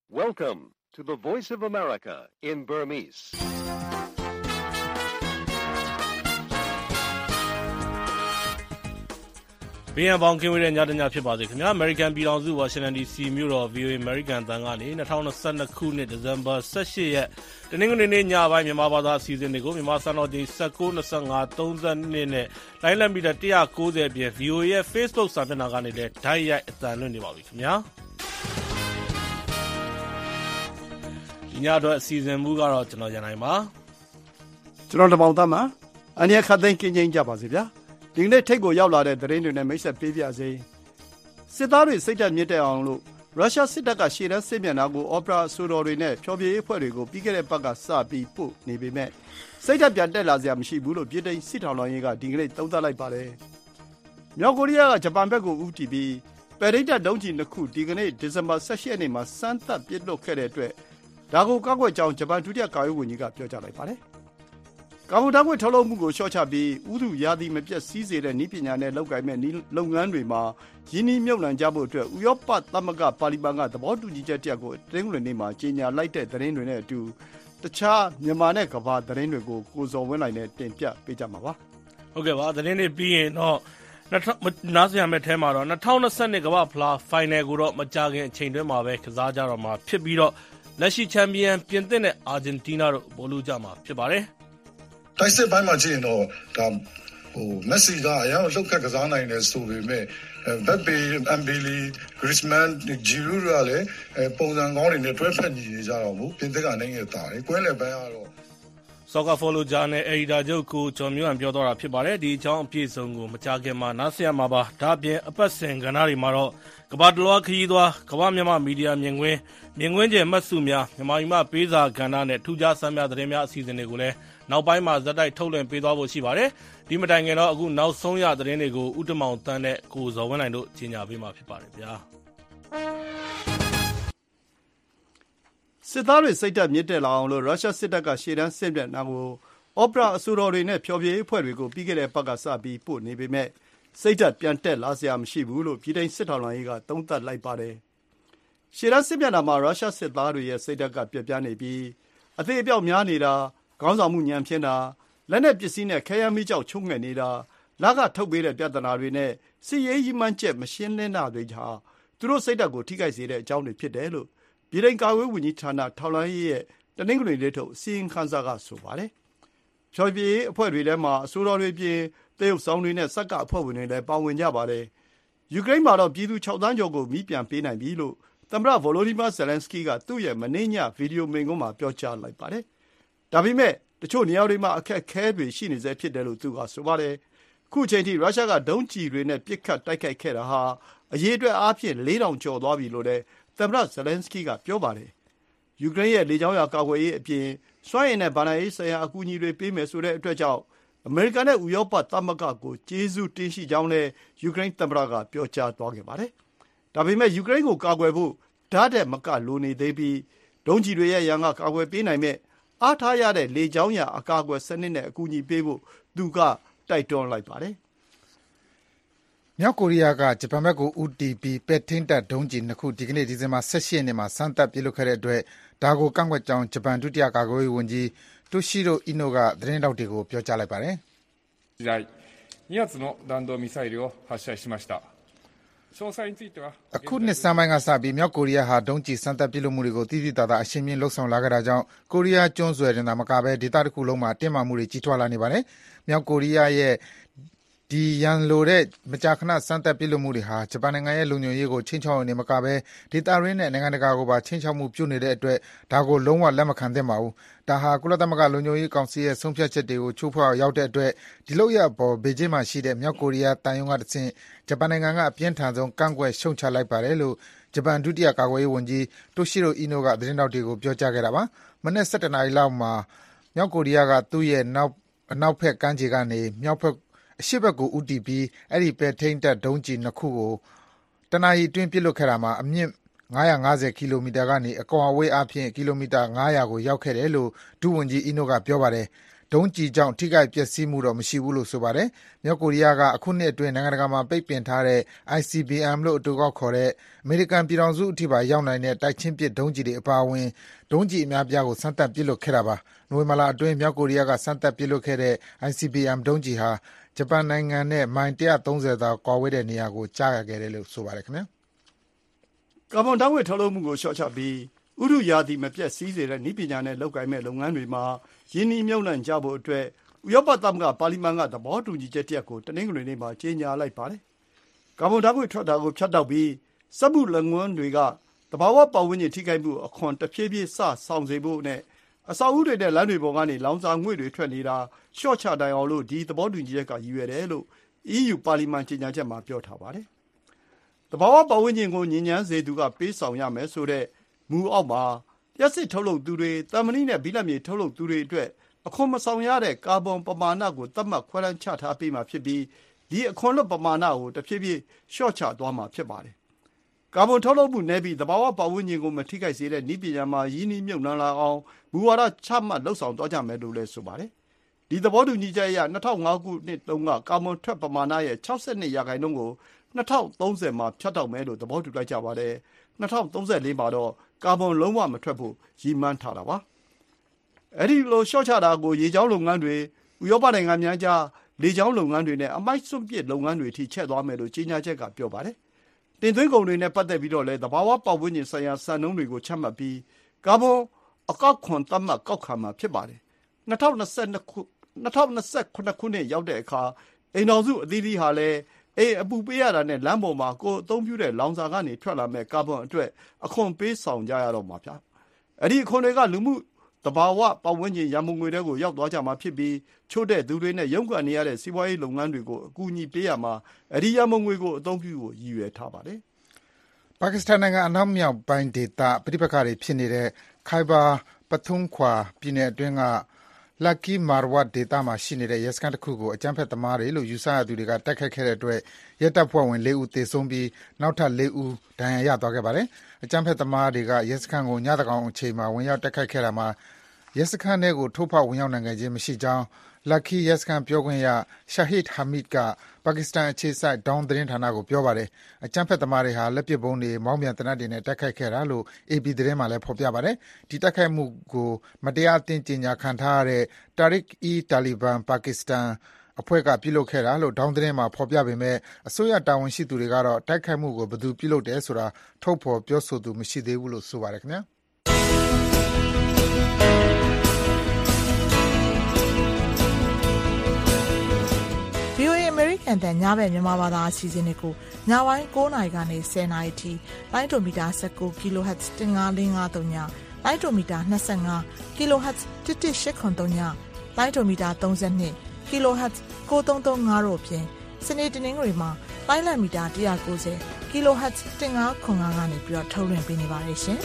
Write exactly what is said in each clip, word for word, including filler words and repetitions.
Welcome to the Voice of America in Burmese. ။ဘီယံပေါင်ကင်းဝေးတဲ့ညတညဖြစ်ပါစေခင်ဗျာ။ American ပြည်ထောင်စု Washington ဒီ စီ မြို့တော် ဗီ အို အေ American တန်ကနေ၂၀၂၂ခုနှစ် ဒီဇင်ဘာ၁၈ရက်တနင်္ဂနွေနေ့ညပိုင်းမြန်မာဘာသာအစီအစဉ်တွေကိုမြန်မာစံတော်ချိန်၁၉ ၂၅ ၃၂နဲ့လိုင်းလံမီတာ၁၉၀အပြင် ဗီ အို အေ ရဲ့ Facebook စာမျက်နှာကနေလည်းဓာတ်ရိုက်အသံလွှင့်နေပါပြီခင်ဗျာ။ဒီညအတွက်အစီအစဉ်မူကတော့ကျွန်တော်ရန်နိုင်ပါ။ကျွန်တော်တမောင်သားမှာအနည်းခတ်သိမ်းကင်းချင်းကြပါစေဗျာ။ဒီကနေ့ထိတ်ကိုရောက်လာတဲ့သတင်းတွေနဲ့မိတ်ဆက်ပေးပြစေ။စစ်သားတွေစိတ်ဓာတ်မြင့်တက်အောင်လို့ရုရှားစစ်တပ်ကရှေ့တန်းစစ်မျက်နှာကိုအော်ပရာအဆိုတော်တွေနဲ့ဖျော်ဖြေရေးအဖွဲ့တွေကိုပြီးခဲ့တဲ့ပတ်ကစပြီးပို့နေပေမဲ့စိတ်ဓာတ်ပြန်တက်လာစရာမရှိဘူးလို့ပြည်ထောင်စစ်ထောက်လှမ်းရေးကဒီကနေ့သုံးသပ်လိုက်ပါတယ်။မြောက်ကိုရီးယားကဂျပန်ဘက်ကိုဦးတည်ပြီးပယ်ရိတ်ဒုံးကျည်နှစ်ခုဒီကနေ့ဒီဇင်ဘာ၁၈ရက်နေ့မှာစမ်းသပ်ပစ်လွှတ်ခဲ့တဲ့အတွက်ဒါကိုကောက်ွက်ကြောင်းဂျပန်ဒုတိယကာကွယ်ဝန်ကြီးကပြောကြားလိုက်ပါတယ်။ကာဗွန်ဓာတ်ငွေ့ထုတ်လုပ်မှုကိုလျှော့ချပြီးဥတုရာသီမပြတ်စီးစေတဲ့နည်းပညာနဲ့လုပ်ကိုင်မဲ့လုပ်ငန်းတွေမှာရင်းနှီးမြှုပ်နှံကြဖို့အတွက်ဥရောပသမဂ္ဂပါလီမန်ကသဘောတူညီချက်တရပ်ကိုတနင်္ဂနွေနေ့မှာကြေညာလိုက်တဲ့သတင်းတွေနဲ့အတူတခြားမြန်မာနဲ့ကမ္ဘာသတင်းတွေကိုကိုဇော်ဝင်းနိုင်နဲ့တင်ပြပေးကြမှာပါ။ဟုတ်ကဲ့ပါသတင်းတွေပြီးရင်တော့နားဆင်ရမယ့်ထဲမှာတော့၂၀၂၂ကမ္ဘာဖလားဖိုင်နယ်ကိုတော့မကြခင်အချိန်တွင်းမှာပဲကစားကြတော့မှာဖြစ်ပြီးတော့လက်ရှိချန်ပီယံပြင်သစ်နဲ့အာဂျင်တီးနားတို့ဘောလုံးကြမှာဖြစ်ပါတယ်။တိုက်စစ်ပိုင်းမှာကြည့်ရင်တော့ဒါဟိုမက်ဆီကအရင်လှုပ်ခတ်ကစားနိုင်တယ်ဆိုပေမဲ့ဘက်ပေအမ်ဘီလီဂရစ်မန်ဂျီရူကလည်းပုံစံကောင်းတွေနဲ့တွဲဖက်ညီနေကြတော့ဘူးပြင်သစ်ကနေငယ်တာတယ်ကွဲလည်းပန်းကတော့ Soccer Follow ဂျာနယ်အယ်ဒီတာချုပ်ကိုကျော်မျိုးဟန်ပြောတော့တာဖြစ်ပါတယ်ဒီအကြောင်းအပြည့်စုံကိုမကြခင်မှာနားဆင်ရမှာပါဒါအပြင်အပတ်စဉ်ကဏ္ဍတွေမှာတော့ကမ္ဘာတလွှားခရီးသွားကမ္ဘာမြန်မာမီဒီယာမြင်ကွင်းမြင်ကွင်းကျယ်မှတ်စုများမြန်မာပြည်မှာပေးစာကဏ္ဍနဲ့ထူးခြားဆန်းများသတင်းများအစီအစဉ်တွေကိုလည်းနောက်ပိုင်းမှာဇက်တိုက်ထုတ်လွှင့်ပေးသွားဖို့ရှိပါတယ်ဒီမတိုင်ခင်တော့အခုနောက်ဆုံးရသတင်းတွေကိုဥတမောင်တန်းနဲ့ကိုဇော်ဝင်းနိုင်တို့ကြီးညာပေးမှာဖြစ်ပါတယ်ဗျာစစ်သားတွေစိတ်ဓာတ်မြင့်တက်လာအောင်လို့ရုရှားစစ်တပ်ကရှေ့တန်းစစ်မျက်နှာကိုအော်ပရာအဆိုတော်တွေနဲ့ဖျော်ဖြေရေးအဖွဲ့တွေကိုပြီးခဲ့တဲ့ပတ်ကစပြီးပို့နေပေမဲ့စိတ်ဓာတ်ပြန်တက်လာစရာမရှိဘူးလို့ပြည်ထောင်စစ်ထောက်လှမ်းရေးကသုံးသပ်လိုက်ပါတယ်ရှေ့တန်းစစ်မျက်နှာမှာရုရှားစစ်သားတွေရဲ့စိတ်ဓာတ်ကပြက်ပြားနေပြီးအသေးအပြောက်များနေတာခေါင်းဆောင်မှုညံ့ဖျင်းတာလက်နက်ပစ္စည်းနဲ့ခဲယမ်းမီးကျောက်ချုံငှက်နေတာလကထုတ်ပေးတဲ့ပြဿနာတွေနဲ့စစ်ရေးရည်မှန်းချက်မရှင်းလင်းတာတွေဟာသူတို့စိတ်ဓာတ်ကိုထိခိုက်စေတဲ့အကြောင်းတွေဖြစ်တယ်လို့ပြည်ထောင်ကာကွယ်ဝန်ကြီးဌာနထောက်လှမ်းရေးရဲ့တနင်္ဂနွေနေ့ထုတ်အစီရင်ခံစာကဆိုပါတယ်။ဖျော်ဖြေရေးအဖွဲ့တွေထဲမှာအဆိုတော်တွေပြင်တရုတ်ဆောင်တွေနဲ့စက်ကအဖွဲ့ဝင်တွေလည်းပါဝင်ကြပါတယ်။ယူကရိန်းမှာတော့ပြည်သူ၆သန်းကျော်ကိုမီးပြန်ပေးနိုင်ပြီလို့သမ္မတဗိုလိုဒီမာဇယ်လန်စကီးကသူ့ရဲ့မနေ့ညဗီဒီယိုမိန့်ခွန်းမှာပြောကြားလိုက်ပါတယ်။ဒါပေမဲ့တချို့နေရာတွေမှာအခက်အခဲတွေရှိနေဆဲဖြစ်တယ်လို့သူကဆိုပါတယ်။ခုချိန်ထိရုရှားကဒုံးကျည်တွေနဲ့ပစ်ခတ်တိုက်ခိုက်ခဲ့တာဟာအရေးအတွက်အားဖြင့်လေးထောင်ကျော်သွားပြီလို့လည်းသမ္မတဇယ်လန်စကီးကပြောပါတယ်။ယူကရိန်းရဲ့လေကြောင်းရာကာကွယ်ရေးအပြင်စွမ်းအင်နဲ့ဗဏ္ဍာရေးဆိုင်ရာအကူအညီတွေပေးမယ်ဆိုတဲ့အတွက်ကြောင့်အမေရိကန်နဲ့ဥရောပသမဂ္ဂကိုကျေးဇူးတင်ရှိကြောင်းလည်းယူကရိန်းသမ္မတကပြောကြားသွားခဲ့ပါတယ်။ဒါပေမဲ့ယူကရိန်းကိုကာကွယ်ဖို့ဓာတ်တဲ့မကလိုနေသေးပြီးဒုံးကျည်တွေရဲ့ရန်ကကာကွယ်ပေးနိုင်မဲ့အားထားရတဲ့လေကြောင်းရာအကာအကွယ်စနစ်နဲ့အကူအညီပေးဖို့သူကတိုက်တွန်းလိုက်ပါတယ်။မြောက်ကိုရီးယားကဂျပန်ဘက်ကိုဦးတည်ပြီးပဲ့ထိန်းတပ်ဒုံးကျည်နှစ်ခုဒီကနေ့ဒီဇင်ဘာ၁၈ရက်နေ့မှာစမ်းသပ်ပစ်လွှတ်ခဲ့တဲ့အတွက်ဒါကိုကန့်ကွက်ကြောင်းဂျပန်ဒုတိယကာကွယ်ရေးဝန်ကြီးတိုရှိရိုအီနိုကသတင်းထောက်တွေကိုပြောကြားလိုက်ပါတယ်။にがつの弾道ミサイルを発射しました。 အခုနှစ်ဆန်းပိုင်းကစပြီးမြောက်ကိုရီးယားဟာဒုံးကျည်စမ်းသပ်ပစ်လွှတ်မှုတွေကိုသိသိသာသာအရှိန်မြင့်လှုပ်ဆောင်လာခဲ့တာကြောင့်ကိုရီးယားကျွန်းဆွယ်တင်သာမကဘဲဒေသတစ်ခုလုံးမှာတင်းမာမှုတွေကြီးထွားလာနေပါတယ်။မြောက်ကိုရီးယားရဲ့ဒီရန်လိုတဲ့မကြာခဏစမ်းသပ်ပစ်လွှတ်မှုတွေဟာဂျပန်နိုင်ငံရဲ့လုံခြုံရေးကိုချိန်ချောက်နေမကဘဲဒေသရင်းနဲ့နိုင်ငံတကာကိုပါချိန်ချောက်မှုပြုနေတဲ့အတွက်ဒါကိုလုံးဝလက်မခံသင့်ပါဘူး။ဒါဟာကုလသမဂ္ဂလုံခြုံရေးကောင်စီရဲ့ဆုံးဖြတ်ချက်တွေကိုချိုးဖောက်ရောက်တဲ့အတွက်ဒီလောက်ရပေါ်ဘေကျင်းမှာရှိတဲ့မြောက်ကိုရီးယားတန်ယုံကတဆင့်ဂျပန်နိုင်ငံကအပြင်းထန်ဆုံးကန့်ကွက်ရှုံချလိုက်ပါတယ်လို့ဂျပန်ဒုတိယကာကွယ်ရေးဝန်ကြီးတိုရှိရိုအီနိုကသတင်းထောက်တွေကိုပြောကြားခဲ့တာပါ။မနေ့၁၁နာရီလောက်မှာမြောက်ကိုရီးယားကသူ့ရဲ့နောက်အနောက်ဘက်ကမ်းခြေကနေမြောက်ဘက်အရှေ့ဘက်ကိုဦးတည်ပြီးအဲ့ဒီပဲထိန်းတပ်ဒုံးကျည်နှစ်ခုကိုတနအီအတွင်းပစ်လွှတ်ခဲ့တာမှာအမြင့်ငါးရာငါးဆယ်ကီလိုမီတာကနေအကွာအဝေးအားဖြင့်ကီလိုမီတာငါးရာကိုရောက်ခဲ့တယ်လို့ဒုဝန်ကြီးအီနိုကပြောပါတယ်။ဒုံးကျည်ကြောင့်ထိခိုက်ပျက်စီးမှုတော့မရှိဘူးလို့ဆိုပါတယ်။မြောက်ကိုရီးယားကအခုနှစ်အတွင်းနိုင်ငံတကာမှာပိတ်ပင်ထားတဲ့ I C B M လို့အတိုကောက်ခေါ်တဲ့အမေရိကန်ပြည်ထောင်စုအထိပါရောက်နိုင်တဲ့တိုက်ချင်းပစ်ဒုံးကျည်တွေအပါအဝင်ဒုံးကျည်အများပြားကိုစမ်းသပ်ပစ်လွှတ်ခဲ့တာပါ။နိုဝင်ဘာလအတွင်းမြောက်ကိုရီးယားကစမ်းသပ်ပစ်လွှတ်ခဲ့တဲ့ I C B M ဒုံးကျည်ဟာဂျပန်နိုင်ငံနဲ့မိုင်one hundred thirtyသာကွာဝေးတဲ့နေရာကိုကျခဲ့တယ်လို့ဆိုပါတယ်ခင်ဗျာ။ကာဗွန်ဓာတ်ငွေ့ထုတ်လွှတ်မှုကိုလျှော့ချပြီးဥတုရာသီမပြတ်စည်းစေတဲ့နည်းပညာနဲ့လုပ်ကိုင်မဲ့လုပ်ငန်းတွေမှာရင်းနှီးမြှုပ်နှံကြဖို့အတွက်ဥရောပသမဂ္ဂပါလီမန်ကသဘောတူညီချက်တစ်ရပ်ကိုတနင်္ဂနွေနေ့မှာကြေညာလိုက်ပါတယ်။ကာဗွန်ဓာတ်ငွေ့ထွက်တာကိုဖြတ်တောက်ပြီးစက်မှုလုပ်ငန်းတွေကသဘာဝပတ်ဝန်းကျင်ထိခိုက်မှုအခွန်တဖြည်းဖြည်းစဆောင်စေဖို့နဲ့အဆောက်အဦတွေနဲ့လမ်းတွေပေါ်ကနေလောင်စာငွေ့တွေထွက်နေတာလျှော့ချနိုင်အောင်လို့ဒီသဘောတူညီချက်ကရည်ရွယ်တယ်လို့ အီးယူ ပါလီမန်ကြေညာချက်မှာပြောထားပါတယ်။သဘာဝပတ်ဝန်းကျင်ကိုညစ်ညမ်းစေသူကပေးဆောင်ရမယ်ဆိုတဲ့မူအောက်မှာလျှပ်စစ်ထုတ်လုပ်သူတွေသံမဏိနဲ့ဘိလပ်မြေထုတ်လုပ်သူတွေအတွက်အခွန်မဆောင်ရတဲ့ကာဗွန်ပမာဏကိုသတ်မှတ်ခွဲတမ်းချထားပေးမှာဖြစ်ပြီးဒီအခွန်လွတ်ပမာဏကိုတဖြည်းဖြည်းလျှော့ချသွားမှာဖြစ်ပါတယ်။ကာဗွန်ထုတ်လုပ်မှုနည်းပြီးသဘာဝပတ်ဝန်းကျင်ကိုမထိခိုက်စေတဲ့နည်းပညာမှာရင်းနှီးမြှုပ်နှံလာအောင်မူဝါဒချမှတ်လှုပ်ဆောင်သွားကြမယ်လို့လည်းဆိုပါတယ်။ဒီသဘောတူညီချက်အရ၂၀၀၅ခုနှစ်တုန်းကကာဗွန်ထွက်ပမာဏရဲ့၆၂ရာခိုင်နှုန်းကို၂၀၃၀မှာဖြတ်တောက်မယ်လို့သဘောတူလိုက်ကြပါတယ်။၂၀၃၄မှာတော့ကာဗွန်လုံးဝမထွက်ဖို့ရည်မှန်းထားတာပါ။အဲဒီလိုလျှော့ချတာကိုရေကြောင်းလုပ်ငန်းတွေဥရောပနိုင်ငံများကြားလေကြောင်းလုပ်ငန်းတွေနဲ့အမိုက်စွန့်ပစ်လုပ်ငန်းတွေထိချဲ့သွားမယ်လို့ကြေညာချက်ကပြောပါတယ်။တင်သွင်းကုန်တွေနဲ့ပတ်သက်ပြီးတော့လည်းသဘာဝပတ်ဝန်းကျင်ဆိုင်ရာစံနှုန်းတွေကိုချမှတ်ပြီးကာဗွန်အကောက်ခွန်သတ်မှတ်ကောက်ခံမှာဖြစ်ပါတယ်။၂၀၂၂ခုနှစ်ရောက်တဲ့အခါအိမ်ထောင်စုအသီးသီးဟာလည်းအိမ်အပူပေးရတာနဲ့လမ်းပေါ်မှာကိုယ်အသုံးပြုတဲ့လောင်စာကနေထွက်လာမဲ့ကာဗွန်အတွက်အခွန်ပေးဆောင်ကြရတော့မှာဗျာ။အဲ့ဒီအခွန်တွေကလူမှုသဘာဝပတ်ဝန်းကျင်ရန်ပုံငွေတွေကိုရောက်သွားကြမှာဖြစ်ပြီးချို့တဲ့သူတွေနဲ့ရုန်းကန်နေရတဲ့စီးပွားရေးလုပ်ငန်းတွေကိုအကူအညီပေးရမှာအဲ့ဒီရန်ပုံငွေကိုအသုံးပြုဖို့ရည်ရွယ်ထားပါတယ်။ပါကစ္စတန်နိုင်ငံအနောက်မြောက်ပိုင်းဒေသပဋိပက္ခတွေဖြစ်နေတဲ့ Khyber Pakhtunkhwa ပြည်နယ်အတွင်းကLucky Marwat ဒေသမှာရှိနေတဲ့ရဲစခန်းတစ်ခုကိုအကြမ်းဖက်သမားတွေလို့ယူဆရသူတွေကတိုက်ခိုက်ခဲ့တဲ့အတွက်ရဲတပ်ဖွဲ့ဝင်လေးဦးသေဆုံးပြီးနောက်ထပ်လေးဦးဒဏ်ရာရသွားခဲ့ပါတယ်။အကြမ်းဖက်သမားတွေကရဲစခန်းကိုညသကောင်အချိန်မှာဝင်ရောက်တိုက်ခိုက်ခဲ့တာမှာရဲစခန်းထဲကိုထိုးဖောက်ဝင်ရောက်နိုင်ခဲ့ခြင်းမရှိကြောင်း Lucky ရဲစခန်းပြောခွင့်ရ Shahid Hamid ကပါကစ္စတန်အခြေစိုက် Dawn သတင်းဌာနကိုပြောပါတယ်။အကြမ်းဖက်သမားတွေဟာလက်ပစ်ဗုံးတွေမောင်းပြန်သေနတ်တွေနဲ့တိုက်ခိုက်ခဲ့တာလို့ အေပီ သတင်းမှာလည်းဖော်ပြပါတယ်။ဒီတိုက်ခိုက်မှုကိုမတရားအသင်းကြေညာခံထားရတဲ့ Tehreek-e-Taliban Pakistan အဖွဲ့ကပြုလုပ်ခဲ့တာလို့ Dawn သတင်းမှာဖော်ပြပေမဲ့အစိုးရတာဝန်ရှိသူတွေကတော့တိုက်ခိုက်မှုကိုဘယ်သူပြုလုပ်တယ်ဆိုတာထုတ်ဖော်ပြောဆိုသူမရှိသေးဘူးလို့ဆိုပါတယ်ခင်ဗျာ။ဗွီအိုအေ American အသံညဘက်မြန်မာဘာသာအစီအစဉ်တွေကိုညပိုင်း၉နာရီကနေ၁၀နာရီထိလိုင်းဒိုမီတာ၁၉ kHz ၁၅၄၅၃ညလိုင်းဒိုမီတာ၂၅ kHz ၁၁၈၇၃ညလိုင်းဒိုမီတာ၃၂ kHz ၉၃၃၅တို့အပြင်စနေတနင်္ဂနွေမှာလိုင်းလံမီတာ၁၉၀ kHz ၁၅၇၅ကနေပြီးတော့ထုတ်လွှင့်ပေးနေပါတယ်ရှင်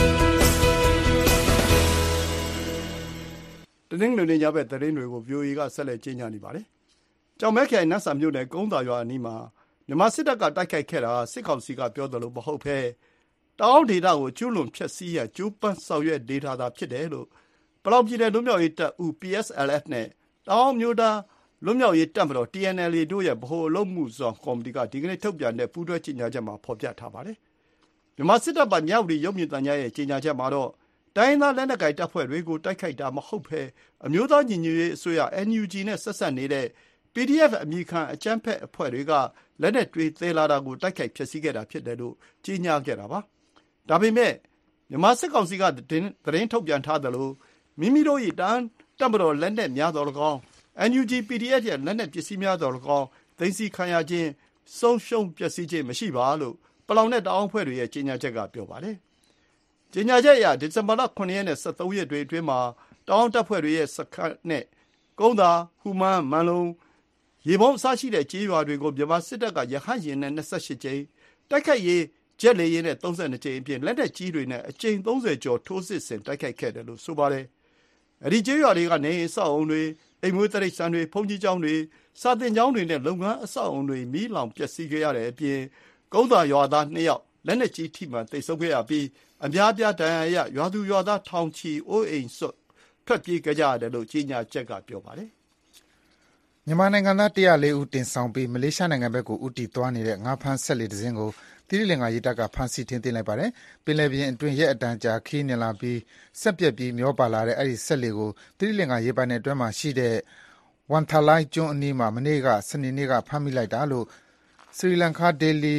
။တနင်္ဂနွေနေ့ညဘက်သတင်းတွေကို ဗွီအိုအေ ကဆက်လက်ကြေညာနေပါတယ်။ကျောက်မဲခရိုင်နတ်ဆန်မြို့နယ်ကုန်းသာရွာအနီးမှာမြန်မာစစ်တပ်ကတိုက်ခိုက်ခဲ့တာစစ်ကောင်စီကပြောသလိုမဟုတ်ဘဲတောင်ဒေသကိုကျူးလွန်ဖျက်ဆီးရကျိုးပန်းဆောင်ရွက်ဒေတာသာဖြစ်တယ်လို့ပလောင်ပြည်နယ်လွတ်မြောက်ရေးတပ်ဦး ပီ အက်စ် အယ် အက်ဖ် နဲ့တောင်မျိုးသားလွတ်မြောက်ရေးတပ်မတော် တီ အန် အယ်လ် အေ တို့ရဲ့ဗဟိုအလုပ်မှုဆောင်ကော်မတီကဒီကနေ့ထုတ်ပြန်တဲ့ပူးတွဲကြေညာချက်မှာဖော်ပြထားပါတယ်။မြန်မာစစ်တပ်ပိုင်မြဝတီရုပ်မြင်သံကြားရဲ့ကြေညာချက်မှာတော့တိုင်းရင်းသားလက်နက်ကိုင်တပ်ဖွဲ့တွေကိုတိုက်ခိုက်တာမဟုတ်ဘဲအမျိုးသားညီညွတ်ရေးအစိုးရ အန် ယူ ဂျီ နဲ့ဆက်စပ်နေတဲ့ ပီ ဒီ အက်ဖ် အမည်ခံအကြမ်းဖက်အဖွဲ့တွေကလက်နက်တွေသယ်လာတာကိုတိုက်ခိုက်ဖျက်ဆီးခဲ့တာဖြစ်တယ်လို့ကြေညာခဲ့တာပါ။ဒါပေမဲ့မြန်မာစစ်ကောင်စီကသတင်းထုတ်ပြန်ထားသလိုမိမိတို့၏တန်းတပ်မတော်လက်နက်များတော်၎င်း အန် ယူ ဂျီ ပီ ဒီ အက်ဖ် ရဲ့လက်နက်ပစ္စည်းများတော်၎င်းသိမ်းဆည်းခံရခြင်းဆုံးရှုံးပျက်စီးခြင်းမရှိပါလို့ပလောင်နဲ့တအောင်းဖွဲ့တွေရဲ့ကြေညာချက်ကပြောပါတယ်။ကြေညာချက်အရဒီဇင်ဘာလခုနှစ်ရက်နဲ့၁၃ရက်တွေအတွင်းမှာတအောင်းတပ်ဖွဲ့တွေရဲ့စခန်းနဲ့ကုန်းသာဟူမန်းမန်လုံရေပုံးအစရှိတဲ့ကြေးရွာတွေကိုမြန်မာစစ်တပ်ကရဟတ်ယာဉ်နဲ့၂၈ကြိမ်တိုက်ခိုက်ရေးဂျက်လေယာဉ်နဲ့၃၂ကြိမ်အပြင်လက်နက်ကြီးတွေနဲ့အကြိမ်၃၀ကျော်ထိုးစစ်ဆင်တိုက်ခိုက်ခဲ့တယ်လို့ဆိုပါတယ်။အဲဒီကြေးရွာတွေကနေအဆောက်အုံတွေအိမ်မွေးတိရစ္ဆာန်တွေဘုန်းကြီးကျောင်းတွေစာသင်ကျောင်းတွေနဲ့လုပ်ငန်းအဆောက်အုံတွေမီးလောင်ပျက်စီးခဲ့ရတဲ့အပြင်ကုန်းသာရွာသားနှစ်ယောက်လက်နက်ကြီးထိမှန်သိမ်းဆုံးခဲ့ရပြီးအများပြားဒဏ်ရာရရွာသူရွာသားထောင်ချီအိုးအိမ်စွတ်ထွက်ပြေးကြရတယ်လို့ကြေညာချက်ကပြောပါတယ်မြန်မာနိုင်ငံသားone oh fourဦးတင်ဆောင်ပြီးမလေးရှားနိုင်ငံဘက်ကိုဦးတည်သွားနေတဲ့ငါးဖမ်းစက်လှေတစ်စင်းကိုသီရိလင်္ကာရေတပ်ကဖမ်းဆီးထိန်းသိမ်းလိုက်ပါတယ်။ပင်လယ်ပြင်အတွင်းရက်အတန်ကြာခရီးနှင်လာပြီးစက်ပြက်ပြီးမျောပါလာတဲ့အဲဒီစက်လှေကိုသီရိလင်္ကာရေပိုင်နက်အတွင်းမှာရှိတဲ့ဝန်ထာလိုင်းကျွန်းအနီးမှာမနေ့ကစနေနေ့ကဖမ်းမိလိုက်တာလို့စရီလင်္ကာ Daily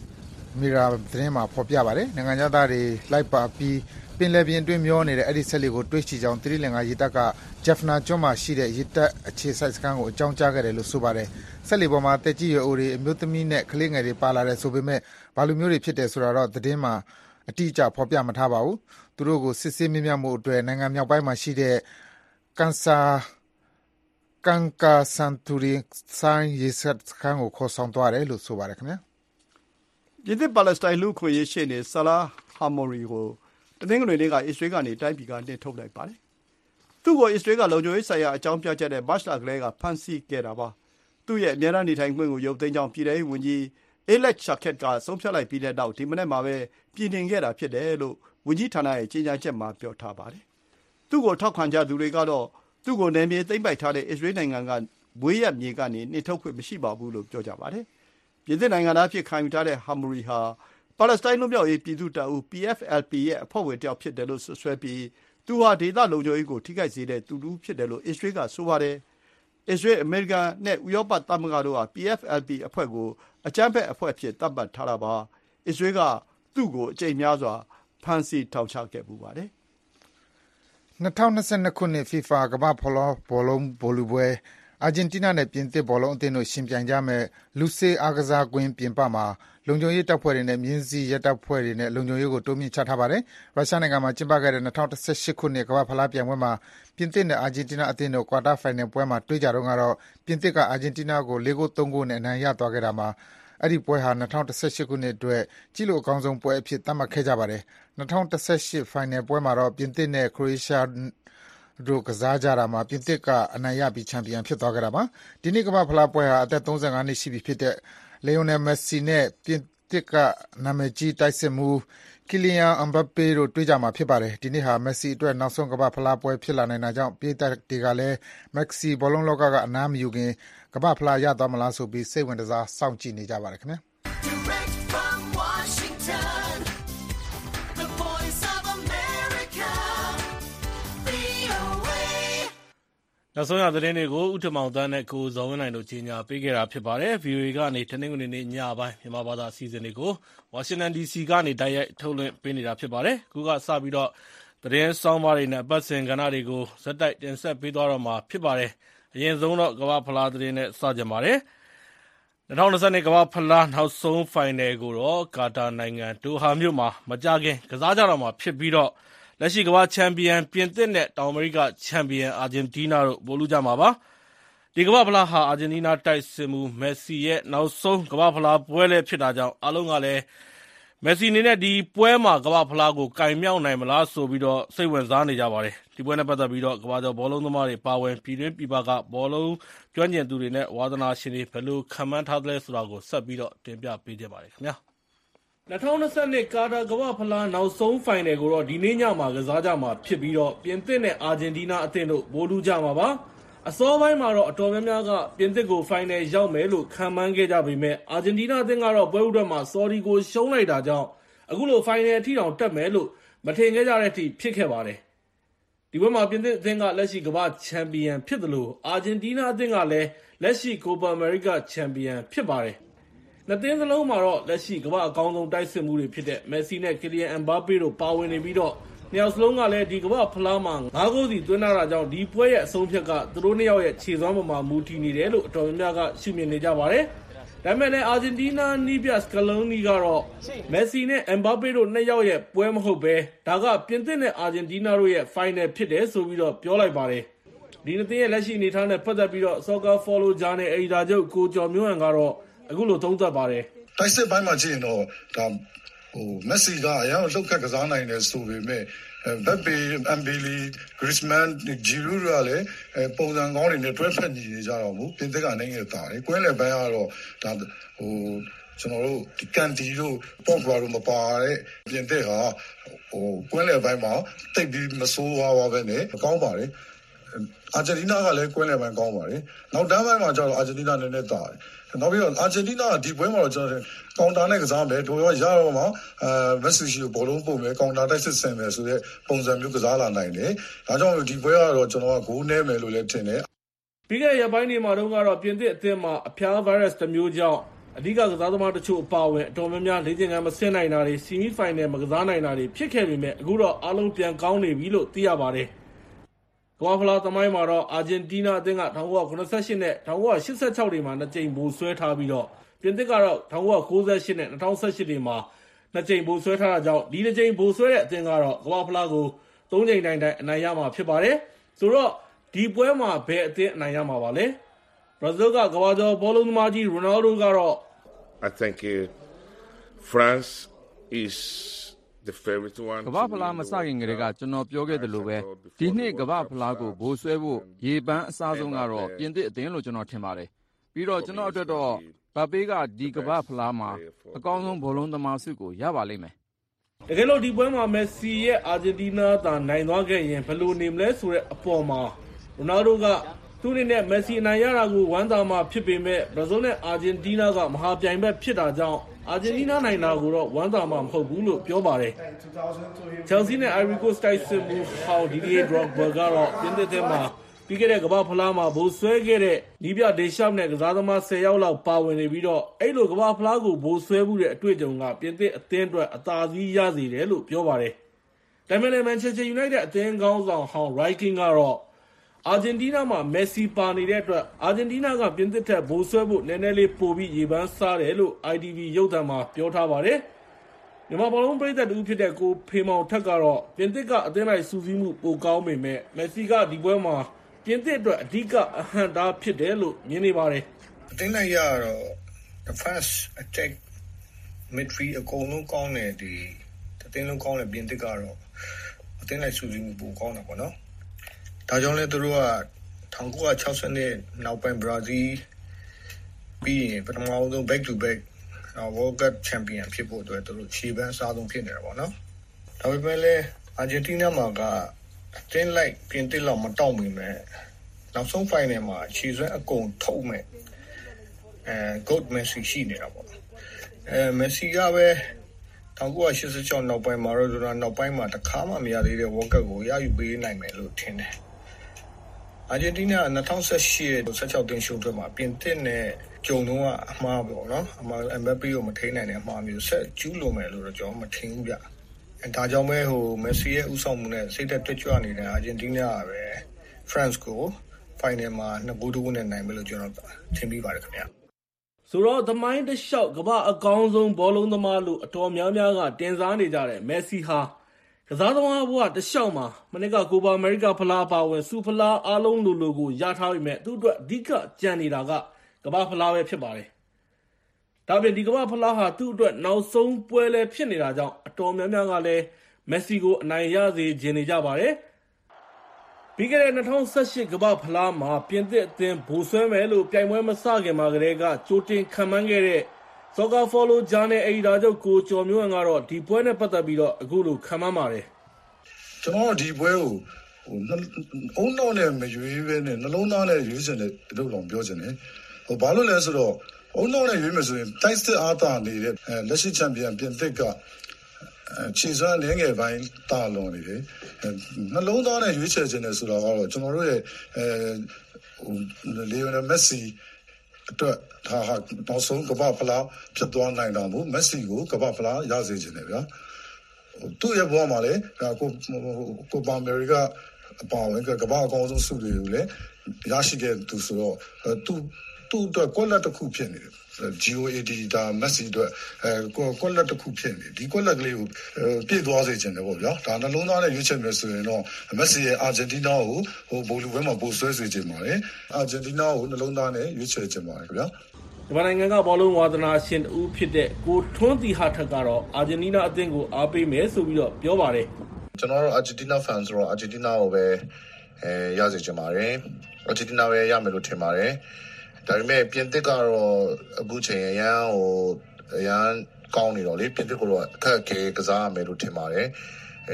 Mirror သတင်းမှာဖော်ပြပါတယ်။နိုင်ငံသားတွေလိုက်ပါပြီးပင်လယ်ပြင်အတွင်းမျောနေတဲ့အဲဒီစက်လှေကိုတွေ့ရှိကြောင်းသီရိလင်္ကာရေတပ်က Jaffna ကျွန်းမှာရှိတဲ့ရေတပ်အခြေစိုက်စခန်းကိုအကြောင်းကြားခဲ့တယ်လို့ဆိုပါတယ်။စက်လှေပေါ်မှာတက်ကြီးရွယ်အိုတွေအမျိုးသမီးနဲ့ကလေးငယ်တွေပါလာတယ်ဆိုပေမဲ့ဘာလူမျိုးတွေဖြစ်တယ်ဆိုတာတော့သတင်းမှာအတိအကျဖော်ပြမထားပါဘူး။သူတို့ကိုစစ်ဆေးမြင်မြတ်မှုအတွက်နိုင်ငံမြောက်ပိုင်းမှာရှိတဲ့ကန်ဆာကန်ကာစန်တူရီဆိုင်ရေစခန်းကိုခေါ်ဆောင်သွားတယ်လို့ဆိုပါတယ်ခင်ဗျာ။ပြည်သစ်ပါလက်စတိုင်းလူခွေရေးရှေ့နေဆလာဟာမိုရီကိုတနင်္ဂနွေနေ့ကအစ္စရေးကနေတိုင်းပြည်ကနှင်ထုတ်လိုက်ပါတယ်။သူ့ကိုအစ္စရေးကလုံခြုံရေးဆိုင်ရာအကြောင်းပြချက်နဲ့မတ်လကလေးကဖမ်းဆီးခဲ့တာပါ။သူ့ရဲ့အများအားနေထိုင်ခွင့်ကိုရုပ်သိမ်းကြောင်းပြည်ထောင်စုဝန်ကြီးအေလက်ရှာခက်ကဆုံးဖြတ်လိုက်ပြီးတဲ့နောက်ဒီမနေ့မှာပဲပြည်နှင်ခဲ့တာဖြစ်တယ်လို့ဝန်ကြီးဌာနရဲ့ကြေညာချက်မှာပြောထားပါတယ်။သူ့ကိုထောက်ခံကြသူတွေကတော့သူ့ကိုနယ်မြေသိမ်းပိုက်ထားတဲ့အစ္စရေးနိုင်ငံကဝေးရမြေကနေနှင်ထုတ်ခွင့်မရှိပါဘူးလို့ပြောကြပါတယ်။ပြည်သစ်နိုင်ငံသားဖြစ်ခံယူထားတဲ့ဟာမိုရီဟာပါလက်စတိုင်းလွတ်မြောက်ရေးပြည်သူ့တပ်ဦး P F L P ရဲ့အဖွဲ့ဝင်တစ်ယောက်ဖြစ်တယ်လို့ဆွဆွဲပြီးသူဟာဒေသလုံခြုံရေးကိုထိခိုက်စေတဲ့သူတူဖြစ်တယ်လို့အစ္စရေးကဆိုပါတယ်။အစ္စရေးအမေရိကန်နဲ့ဥရောပသမဂ္ဂတို့ဟာ P F L P အဖွဲ့ကိုအကြမ်းဖက်အဖွဲ့အဖြစ်သတ်မှတ်ထားတာပါ။အစ္စရေးကသူ့ကိုအကြိမ်များစွာဖမ်းဆီးထောင်ချခဲ့ပူပါတယ်။၂၀၂၂ခုနှစ် FIFA ကမ္ဘာ့ဘောလုံးဘောလုံးပွဲအာဂျင်တီးနားနဲ့ပြင်သစ်ဘောလုံးအသင်းတို့ယှဉ်ပြိုင်ကြမယ့်လူဆေးအားကစားကွင်းပြင်ပမှာလုံခြုံရေးတပ်ဖွဲ့တွေနဲ့မြင်းစီးရဲတပ်ဖွဲ့တွေနဲ့လုံခြုံရေးကိုတိုးမြှင့်ချထားပါတယ်။ရုရှားနိုင်ငံမှာကျင်းပခဲ့တဲ့၂၀၁၈ခုနှစ်ကမ္ဘာ့ဖလားပြိုင်ပွဲမှာပြင်သစ်နဲ့အာဂျင်တီးနားအသင်းတို့ကွာတာဖိုင်နယ်ပွဲမှာတွေ့ကြတုန်းကတော့ပြင်သစ်ကအာဂျင်တီးနားကို၄ဂိုး၃ဂိုးနဲ့အနိုင်ရသွားခဲ့တာမှာအဲဒီပွဲဟာ၂၀၁၈ခုနှစ်အတွက်ကြည့်လို့အကောင်းဆုံးပွဲအဖြစ်သတ်မှတ်ခဲ့ကြပါတယ်။၂၀၁၈ဖိုင်နယ်ပွဲမှာတော့ပြင်သစ်နဲ့ခရိုအေးရှားတို့ကစားကြတာမှာပြင်သစ်ကအနိုင်ရပြီးချန်ပီယံဖြစ်သွားခဲ့တာပါ။ဒီနေ့ကမ္ဘာ့ဖလားပွဲဟာအသက်၃၅နှစ်ရှိပြီဖြစ်တဲ့လီယိုနယ်မက်ဆီနဲ့ပြင်သစ်ကနာမည်ကြီးတိုက်စစ်မှူးကီလီယန်အမ်ဘပ်ပေတို့တွေ့ကြမှာဖြစ်ပါတယ်။ဒီနေ့ဟာမက်ဆီအတွက်နောက်ဆုံးကမ္ဘာ့ဖလားပွဲဖြစ်လာနိုင်တာကြောင့်ပရိသတ်တွေကလည်းမက်ဆီဘောလုံးလောကကအနားမယူခင်ကမ္ဘာ့ဖလားရသွားမလားဆိုပြီးစိတ်ဝင်တစားစောင့်ကြည့်နေကြပါတယ်ခင်ဗျာ။နောက်ဆုံးရသတင်းတွေကိုဦးထမောင်သန်းနဲ့ကိုဇော်ဝင်းနိုင်တို့ကြီးညာပေးခဲ့တာဖြစ်ပါတယ်။ ဗီအိုအေကနေတနင်္ဂနွေနေ့ညပိုင်းမြန်မာဘာသာအစီအစဉ်တွေကိုဝါရှင်တန် ဒီစီကနေတိုက်ရိုက်ထုတ်လွှင့်ပေးနေတာဖြစ်ပါတယ်။အခုကစပြီးတော့သတင်းဆောင်းပါးတွေနဲ့အပတ်စဉ်ကဏ္ဍတွေကိုဇက်တိုက်တင်ဆက်ပေးသွားတော့မှာဖြစ်ပါတယ်။အရင်ဆုံးတော့ကမ္ဘာ့ဖလားသတင်းနဲ့စကြပါတယ်။၂၀၂၂ကမ္ဘာ့ဖလားနောက်ဆုံးဖိုင်နယ်ကိုတော့ကာတာနိုင်ငံဒိုဟာမြို့မှာမကြာခင်ကစားကြတော့မှာဖြစ်ပြီးတော့လက်ရှိကမ္ဘာ့ချန်ပီယံပြင်သစ်နဲ့တောင်အမေရိကချန်ပီယံအာဂျင်တီးနားတို့ဗိုလ်လုကြမှာပါ။ဒီကမ္ဘာ့ဖလားဟာအာဂျင်တီးနားတိုက်စစ်မှူးမက်ဆီရဲ့နောက်ဆုံးကမ္ဘာ့ဖလားပွဲလည်းဖြစ်တာကြောင့်အားလုံးကလည်းမက်ဆီအနေနဲ့ဒီပွဲမှာကမ္ဘာ့ဖလားကိုကင်မြောက်နိုင်မလားဆိုပြီးတော့စိတ်ဝင်စားနေကြပါတယ်။ဒီပွဲနဲ့ပတ်သက်ပြီးတော့ကမ္ဘာကျော်ဘောလုံးသမားတွေပါဝင်ပြည်တွင်းပြည်ပကဘောလုံးကျွမ်းကျင်သူတွေနဲ့ဝါသနာရှင်တွေဘယ်လိုခံမှန်းထားသလဲဆိုတာကိုဆက်ပြီးတော့တင်ပြပေးကြပါမယ်ခင်ဗျာ။၂၀၂၂ကာတာကမ္ဘာ့ဖလားနောက်ဆုံးဖိုင်နယ်ကိုတော့ဒီနေ့ညမှာကစားကြမှာဖြစ်ပြီးတော့ပြင်သစ်နဲ့အာဂျင်တီးနားအသင်းတို့ဗိုလ်လုကြမှာပါ။အစောပိုင်းမှာတော့အတော်များများကပြင်သစ်ကိုဖိုင်နယ်ရောက်မယ်လို့ခန့်မှန်းခဲ့ကြပေမဲ့အာဂျင်တီးနားအသင်းကတော့ပွဲဥထွက်မှာဆော်ဒီကိုရှုံးလိုက်တာကြောင့်အခုလိုဖိုင်နယ်အထိတောင်တက်မယ်လို့မထင်ခဲ့ကြတဲ့အထိဖြစ်ခဲ့ပါတယ်။ဒီပွဲမှာပြင်သစ်အသင်းကလက်ရှိကမ္ဘာ့ချန်ပီယံဖြစ်တယ်လို့အာဂျင်တီးနားအသင်းကလည်းလက်ရှိကိုပါအမေရိကချန်ပီယံဖြစ်ပါတယ်။နှစ်သင်းစလုံးမှာတော့လက်ရှိကမ္ဘာအကောင်းဆုံးတိုက်စစ်မှုတွေဖြစ်တဲ့မက်ဆီနဲ့ကီလီယန်အမ်ဘာပေတို့ပါဝင်နေပြီးတော့နှစ်ယောက်စလုံးကလည်းဒီကမ္ဘာဖလားမှာငါးဂိုးစီသွင်းထားတာကြောင့်ဒီပွဲရဲ့အဆုံးဖြတ်ကသူတို့နှစ်ယောက်ရဲ့ခြေစွမ်းပေါ်မှာမူတည်နေတယ်လို့အတော်များများကရှုမြင်နေကြပါတယ်။ဒါပေမဲ့လည်းအာဂျင်တီးနားနီးပြစကလုံးနီကတော့မက်ဆီနဲ့အမ်ဘာပေတို့နှစ်ယောက်ရဲ့ပွဲမဟုတ်ပဲဒါကပြင်သစ်နဲ့အာဂျင်တီးနားတို့ရဲ့ဖိုင်နယ်ဖြစ်တယ်ဆိုပြီးတော့ပြောလိုက်ပါတယ်။ဒီနှစ်သင်းရဲ့လက်ရှိအနေအထားနဲ့ပတ်သက်ပြီးတော့ Soccer Follow Journal အယ်ဒီတာချုပ်ကိုကျော်မျိုးဟန်ကတော့အခုလိုသုံးသပ်ပါတယ်။တိုက်စစ်ပိုင်းမှာကြည့်ရင်တော့ဒါဟိုမက်ဆီကအရင်လှုပ်ခတ်ကစားနိုင်တယ်ဆိုပေမဲ့ဘက်ပေအမ်ဘီလီဂရစ်မန်ဂျီရူကလည်းပုံစံကောင်းတွေနဲ့တွဲဖက်နေကြတော့ဘူးပြင်သစ်ကနိုင်ငံသားတယ်ကွင်းလယ်ပိုင်းကတော့ဒါဟိုကျွန်တော်တို့ဒီကန်တီတို့ပေါ့ကွာတို့မပါတဲ့ပြင်သစ်ဟာဟိုကွင်းလယ်ပိုင်းမှာတိတ်ပြီးမဆိုးဝါးဝါပဲနဲ့ကောင်းပါတယ်အာဂျင်တီးနားကလည်းကွင်းလယ်ပိုင်းကောင်းပါတယ်နောက်တန်းပိုင်းမှာကျတော့အာဂျင်တီးနားနည်းနည်းတာတယ်နောက်ပြီးတော့အာဂျင်တီးနားဒီပွဲမှာတော့ကျွန်တော်ကောင်တာနဲ့ကစားမယ်တို့ရောရတော့မှအဲမက်ဆီကိုဘောလုံးပို့မယ်ကောင်တာတိုက်စစ်ဆင်မယ်ဆိုတဲ့ပုံစံမျိုးကစားလာနိုင်တယ်ဒါကြောင့်ဒီပွဲကတော့ကျွန်တော်ကဂိုးနည်းမယ်လို့လည်းထင်တယ်ပြီးခဲ့တဲ့ရက်ပိုင်းတွေမှာတော့ကတော့ပြင်သစ်အသင်းမှာအဖျားဗိုင်းရပ်စ်တစ်မျိုးကြောင့်အဓိကကစားသမားတချို့အပါအဝင်အတော်များများလေ့ကျင့်ခန်းမဆင်းနိုင်တာတွေဆီမီဖိုင်နယ်မကစားနိုင်တာတွေဖြစ်ခဲ့ပေမဲ့အခုတော့အားလုံးပြန်ကောင်းနေပြီလို့သိရပါတယ်ကမ္ဘာ့ဖလားသမိုင်းမှာတော့အာဂျင်တီးနားအသင်းက၁၉၇၈နဲ့၁၉၈၆တွေမှာနှစ်ကြိမ်ဗိုလ်စွဲထားပြီးတော့ပြင်သစ်ကတော့၁၉၉၈နဲ့၂၀၁၈တွေမှာနှစ်ကြိမ်ဗိုလ်ဆွဲထားတာကြောင့်ဒီတစ်ကြိမ်ဗိုလ်ဆွဲတဲ့အသင်းကတော့ကမ္ဘာ့ဖလားကိုသုံးကြိမ်တိုင်တိုင်အနိုင်ရမှာဖြစ်ပါတယ်ဆိုတော့ဒီပွဲမှာဘယ်အသင်းအနိုင်ရမှာပါလဲဘရာဇီးကကမ္ဘာကျော်ဘောလုံးသမားကြီးရိုနယ်ဒိုကတော့ I think uh, France is the favorite one ကမ္ဘာဖလားမစခင်ကတည်းကကျွန်တော်ပြောခဲ့သလိုပဲဒီနှစ်ကမ္ဘာဖလားကိုဘိုးဆွဲဖို့ရေပန်းအစားဆုံးကတော့ပြင်သစ်အသင်းလို့ကျွန်တော်ထင်ပါတယ်ပြီးတော့ကျွန်တော်အတွက်တော့ဘာပေးကဒီကမ္ဘာဖလားမှာအကောင်းဆုံးဘောလုံးသမားစုကိုရပါလိမ့်မယ်တကယ်လို့ဒီပွဲမှာမက်ဆီရဲ့အာဂျင်တီးနားသာနိုင်သွားခဲ့ရင်ဘယ်လိုနေမလဲဆိုတဲ့အပေါ်မှာရိုနယ်ဒိုကသူ့အနေနဲ့မက်ဆီအနိုင်ရတာကိုဝမ်းသာမှဖြစ်ပေမဲ့ဘရာဇီးနဲ့အာဂျင်တီးနားကမဟာပြိုင်ဘက်ဖြစ်တာကြောင့်အာဂျင်တီးနားနိုင်တာကိုတော့ဝမ်းသာမှမဟုတ်ဘူးလို့ပြောပါတယ်။ Chelsea နဲ့ Ivory Coast တိုက်စစ်မှုဟောင်း Didier Drogba ကတော့ပြင်သစ်ထဲမှာပြီးခဲ့တဲ့ကမ္ဘာဖလားမှာဗိုလ်ဆွဲခဲ့တဲ့နီးပြဒေရှော့နဲ့ကစားသမားဆယ်ယောက်လောက်ပါဝင်နေပြီးတော့အဲ့လိုကမ္ဘာဖလားကိုဗိုလ်ဆွဲမှုတဲ့အတွေ့အကြုံကပြင်သစ်အသင်းအတွက်အသာစီးရစေတယ်လို့ပြောပါတယ်။ဒါပေမဲ့ Manchester United အသင်းကောင်းဆောင်ဟောင်း Roy Keane ကတော့အာဂျင်တီးနားမှာမက်ဆီပါနေတဲ့အတွက်အာဂျင်တီးနားကပြင်သစ်ထက်ဗိုလ်ဆွဲဖို့နည်းနည်းလေးပိုပြီးရေပန်းစားတယ်လို့ I T V ရုပ်သံမှာပြောထားပါတယ်။မြန်မာဘောလုံးပရိသတ်တူဖြစ်တဲ့ကိုဖေမောင်ထက်ကတော့ပြင်သစ်ကအသင်းလိုက်စူးစီးမှုပိုကောင်းပေမဲ့မက်ဆီကဒီပွဲမှာပြင်သစ်အတွက်အဓိကအဟန့်တားဖြစ်တယ်လို့မြင်နေပါတယ်အသင်းလိုက်ရတော့ the first attack midfield အကုန်လုံးကောင်းတယ်ဒီအသင်းလုံးကောင်းတယ်ပြင်သစ်ကတော့အသင်းလိုက်စူးစီးမှုပိုကောင်းတာပေါ့နော်ဒါကြောင့်လဲသူတို့က၁၉၆၀နဲ့နောက်ပိုင်းဘရာဇီးပြီးရင်ပထမဆုံး back to back World Cup champion ဖြစ်ဖို့အတွက်သူတို့ခြေပန်းစားဆုံးဖြစ်နေတာပေါ့နော်ဒါပေမဲ့လည်းအာဂျင်တီးနားမှာကအသင်းလိုက်ပြင်သစ်လောက်မတောင့်မိမဲ့နောက်ဆုံး final မှာခြေစွမ်းအကုန်ထုတ်မဲ့အဲ gold Messi ရှိနေတာပေါ့အဲ Messi ကပဲ၁၉၈၆နောက်ပိုင်းမှာတော့နောက်ပိုင်းမှာတစ်ခါမှမရသေးတဲ့ World Cup ကိုရယူပေးနိုင်မယ်လို့ထင်တယ်အာဂျင်တီးနား၂၀၁၈ ၁၆တင်းရှုံးထွက်မှာပြင်သစ်နဲ့ကြုံတော့အမှားပေါ့နော်အမှား M B P ကိုမထိနိုင်တဲ့အမှားမျိုးဆက်ကျူးလွန်မယ်လို့တော့ကျွန်တော်မထင်ဘူးဗျအဲဒါကြောင့်ပဲဟို Messi ရဲ့ဥဆောင်မှုနဲ့စိတ်သက်တွကြွနေတဲ့အာဂျင်တီးနားကပဲ France ကို final မှာနှစ်ဂိုးတစ်ဂိုးနဲ့နိုင်မယ်လို့ကျွန်တော်ထင်ပြီးပါတယ်ခင်ဗျဆိုတော့သမိုင်းတစ်လျှောက်ကမ္ဘာအကောင်းဆုံးဘောလုံးသမားလို့အတော်များများကတင်စားနေကြတဲ့မက်ဆီဟာကစားသမားဘဝတစ်လျှောက်မှာမနစ်ကကိုပါအမေရိကဖလားပါဝင်စူဖလားအားလုံးလိုလိုကိုရထားပြီးမြဲသူ့အတွက်အဓိကကြံနေတာကကမ္ဘာဖလားပဲဖြစ်ပါတယ်။ဒါပြင်ဒီကမ္ဘာဖလားဟာသူ့အတွက်နောက်ဆုံးပွဲလဲဖြစ်နေတာကြောင့်အတော်များများကလည်းမက်ဆီကိုအနိုင်ရစေချင်နေကြပါတယ်။ပြီးခဲ့တဲ့၂၀၁၈ကမ္ဘာဖလားမှာပြင်သစ်အသင်းဗိုလ်ဆွဲမယ်လို့ပြိုင်ပွဲမစခင်မှာကတည်းကကြိုတင်ခံမှန်းခဲ့တဲ့ Soccer Follow Journal အီဒါချုပ်ကိုကျော်မျိုးဟန်ကတော့ဒီပွဲနဲ့ပတ်သက်ပြီးတော့အခုလိုခံမှန်းပါတယ်။ကျွန်တော်ဒီပွဲကိုဟိုအုံတော့နဲ့မရွေးပဲနဲ့နှလုံးသားနဲ့ရွေးစင်တဲ့တို့တော်ပြောချင်တယ်။ဟိုဘာလို့လဲဆိုတော့အုံတော့နဲ့ရွေးမယ်ဆိုရင်တိုက်စစ်အားသာနေတဲ့လက်ရှိချန်ပီယံပြင်သစ်ကခြေစွမ်းလင်းငယ်ပိုင်းတာလွန်နေတယ်နှလုံးသားနဲ့ရွေးချယ်ခြင်းနဲ့ဆိုတာကတော့ကျွန်တော်တို့ရဲ့အဲဟိုလီယိုနယ်မက်ဆီအတွက်ဒါဟာနောက်ဆုံးကမ္ဘာဖလားဖြစ်သွားနိုင်တာမို့မက်ဆီကိုကမ္ဘာဖလားရစေခြင်းနဲ့ဗျာသူ့ရဲ့ဘဝမှာလေဒါကိုကိုပါအမေရိကအပေါင်းကကမ္ဘာအကောင်းဆုံးစုတွေကိုလည်းရရှိခဲ့သူဆိုတော့သူသူ့အတွက်ကွက်လက်တစ်ခုဖြစ်နေတယ်G O A D ဒါမက်ဆီအတွက်အဲကွက်လက်တစ်ခုဖြစ်နေဒီကွက်လက်ကလေးကိုပြည့်သွားစေချင်တယ်ပေါ့ဗျာဒါနှလုံးသားနဲ့ရွေးချယ်မယ်ဆိုရင်တော့မက်ဆီရဲ့အာဂျင်တီးနားကိုဟိုဘိုလူပွဲမှာပို့ဆွဲစေချင်ပါတယ်အာဂျင်တီးနားကိုနှလုံးသားနဲ့ရွေးချယ်ချင်ပါတယ်ခင်ဗျာဒီမှာနိုင်ငံကဘောလုံးဝါသနာရှင်တူဖြစ်တဲ့ကိုထွန်းတီဟာထက်ကတော့အာဂျင်တီးနားအသင်းကိုအားပေးမယ်ဆိုပြီးတော့ပြောပါတယ်ကျွန်တော်တို့အာဂျင်တီးနား fans ဆိုတော့အာဂျင်တီးနားကိုပဲအဲရစေချင်ပါတယ်အာဂျင်တီးနားပဲရမယ်လို့ထင်ပါတယ်ဒါပေမဲ့ပြင်သစ်ကတော့အခုချိန်ရန်ဟိုအရန်ကောင်းနေတော့လေပြင်သစ်ကတော့အခက်အခဲကစားရမယ်လို့ထင်ပါတယ်အဲ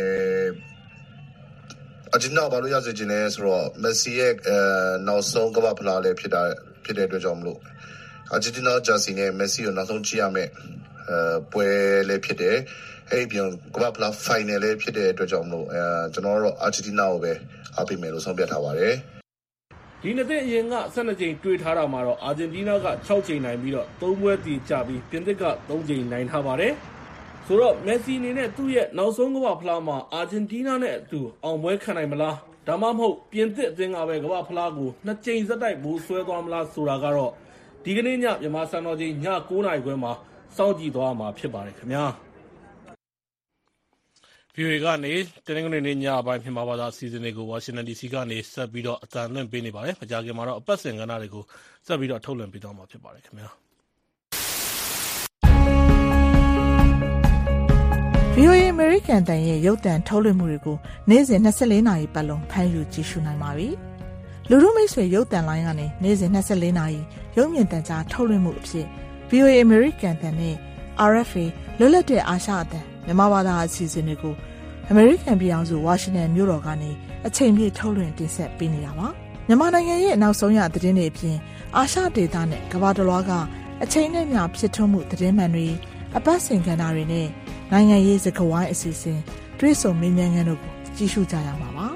အဂျင်နာဘာလို့ရစေချင်လဲဆိုတော့မက်ဆီရဲ့အဲနောက်ဆုံးကမ္ဘာဖလားလေးဖြစ်တာဖြစ်တဲ့အတွက်ကြောင့်မလို့အာဂျင်တီနာဂျာစီနဲ့မက်ဆီကိုနောက်ဆုံးကြည့်ရမယ်အဲပွဲလေးဖြစ်တယ်အဲ့ဒီပြန်ကမ္ဘာဖလားဖိုင်နယ်လေးဖြစ်တဲ့အတွက်ကြောင့်မလို့အဲကျွန်တော်တို့အာဂျင်တီနာကိုပဲအားပေးမယ်လို့ဆုံးဖြတ်ထားပါတယ်ဒီနှစ်သက်အရင်ကဆယ်နှစ်ကြိမ်တွေ့ထားတာမှာတော့အာဂျင်တီးနားကခြောက်ကြိမ်နိုင်ပြီးတော့သုံးပွဲတည်ကြပြီးပြင်သစ်ကသုံးကြိမ်နိုင်ထားပါတယ်ဆိုတော့မက်ဆီအနေနဲ့သူ့ရဲ့နောက်ဆုံးကမ္ဘာဖလားမှာအာဂျင်တီးနားနဲ့အတူအောင်ပွဲခံနိုင်မလားဒါမှမဟုတ်ပြင်သစ်အသင်းကပဲကမ္ဘာဖလားကိုနှစ်ကြိမ်ဆက်တိုက်ဘိုးဆွဲသွားမလားဆိုတာကတော့ဒီကနေ့ညမြန်မာစံတော်ချိန်ည၉နာရီခွဲမှာစောင့်ကြည့်သွားမှာဖြစ်ပါတယ်ခင်ဗျာဗီအိုအေကနေတနင်္ဂနွေနေ့ညပိုင်းမြန်မာဘာသာအစီအစဉ်တွေကိုဝါရှင်တန် ဒီစီ ကနေဆက်ပြီးတော့အသံလွှင့်ပေးနေပါတယ်။မကြာခင်မှာတော့အပတ်စဉ်ကဏ္ဍတွေကိုဆက်ပြီးတော့ထုတ်လွှင့်ပေးသွားမှာဖြစ်ပါတယ်ခင်ဗျာ။ဗီအိုအေ American တန်ရဲ့ရုပ်သံထုတ်လွှင့်မှုတွေကိုနေ့စဉ်နှစ်ဆယ့်လေးနာရီပတ်လုံးဖမ်းယူကြည့်ရှုနိုင်ပါပြီ။လူထုမိတ်ဆွေရုပ်သံလိုင်းကနေနေ့စဉ်နှစ်ဆယ့်လေးနာရီရုပ်မြင်သံကြားထုတ်လွှင့်မှုအဖြစ် ဗီအိုအေ American တန်နဲ့ အာရ်အက်ဖ်အေ လွတ်လပ်တဲ့အာရှအသံမြန်မာဘာသာအစီအစဉ်တွေကို American ပြည်အောင်စုဝါရှင်တန်မြို့တော်ကနေအချိန်ပြည့်ထုတ်လွှင့်တင်ဆက်ပေးနေတာပါ။မြန်မာနိုင်ငံရဲ့နောက်ဆုံးရသတင်းတွေအပြင်အာရှဒေသနဲ့ကမ္ဘာတစ်လွှားကအချိန်နဲ့မျှဖြစ်ထွန်းမှုသတင်းမှန်တွေအပတ်စဉ်ကဏ္ဍတွေနဲ့နိုင်ငံရေးစကားဝိုင်းအစီအစဉ်တွေးဆုံမေးမြန်းခန်းတို့ကိုကြည့်ရှုကြရမှာပါ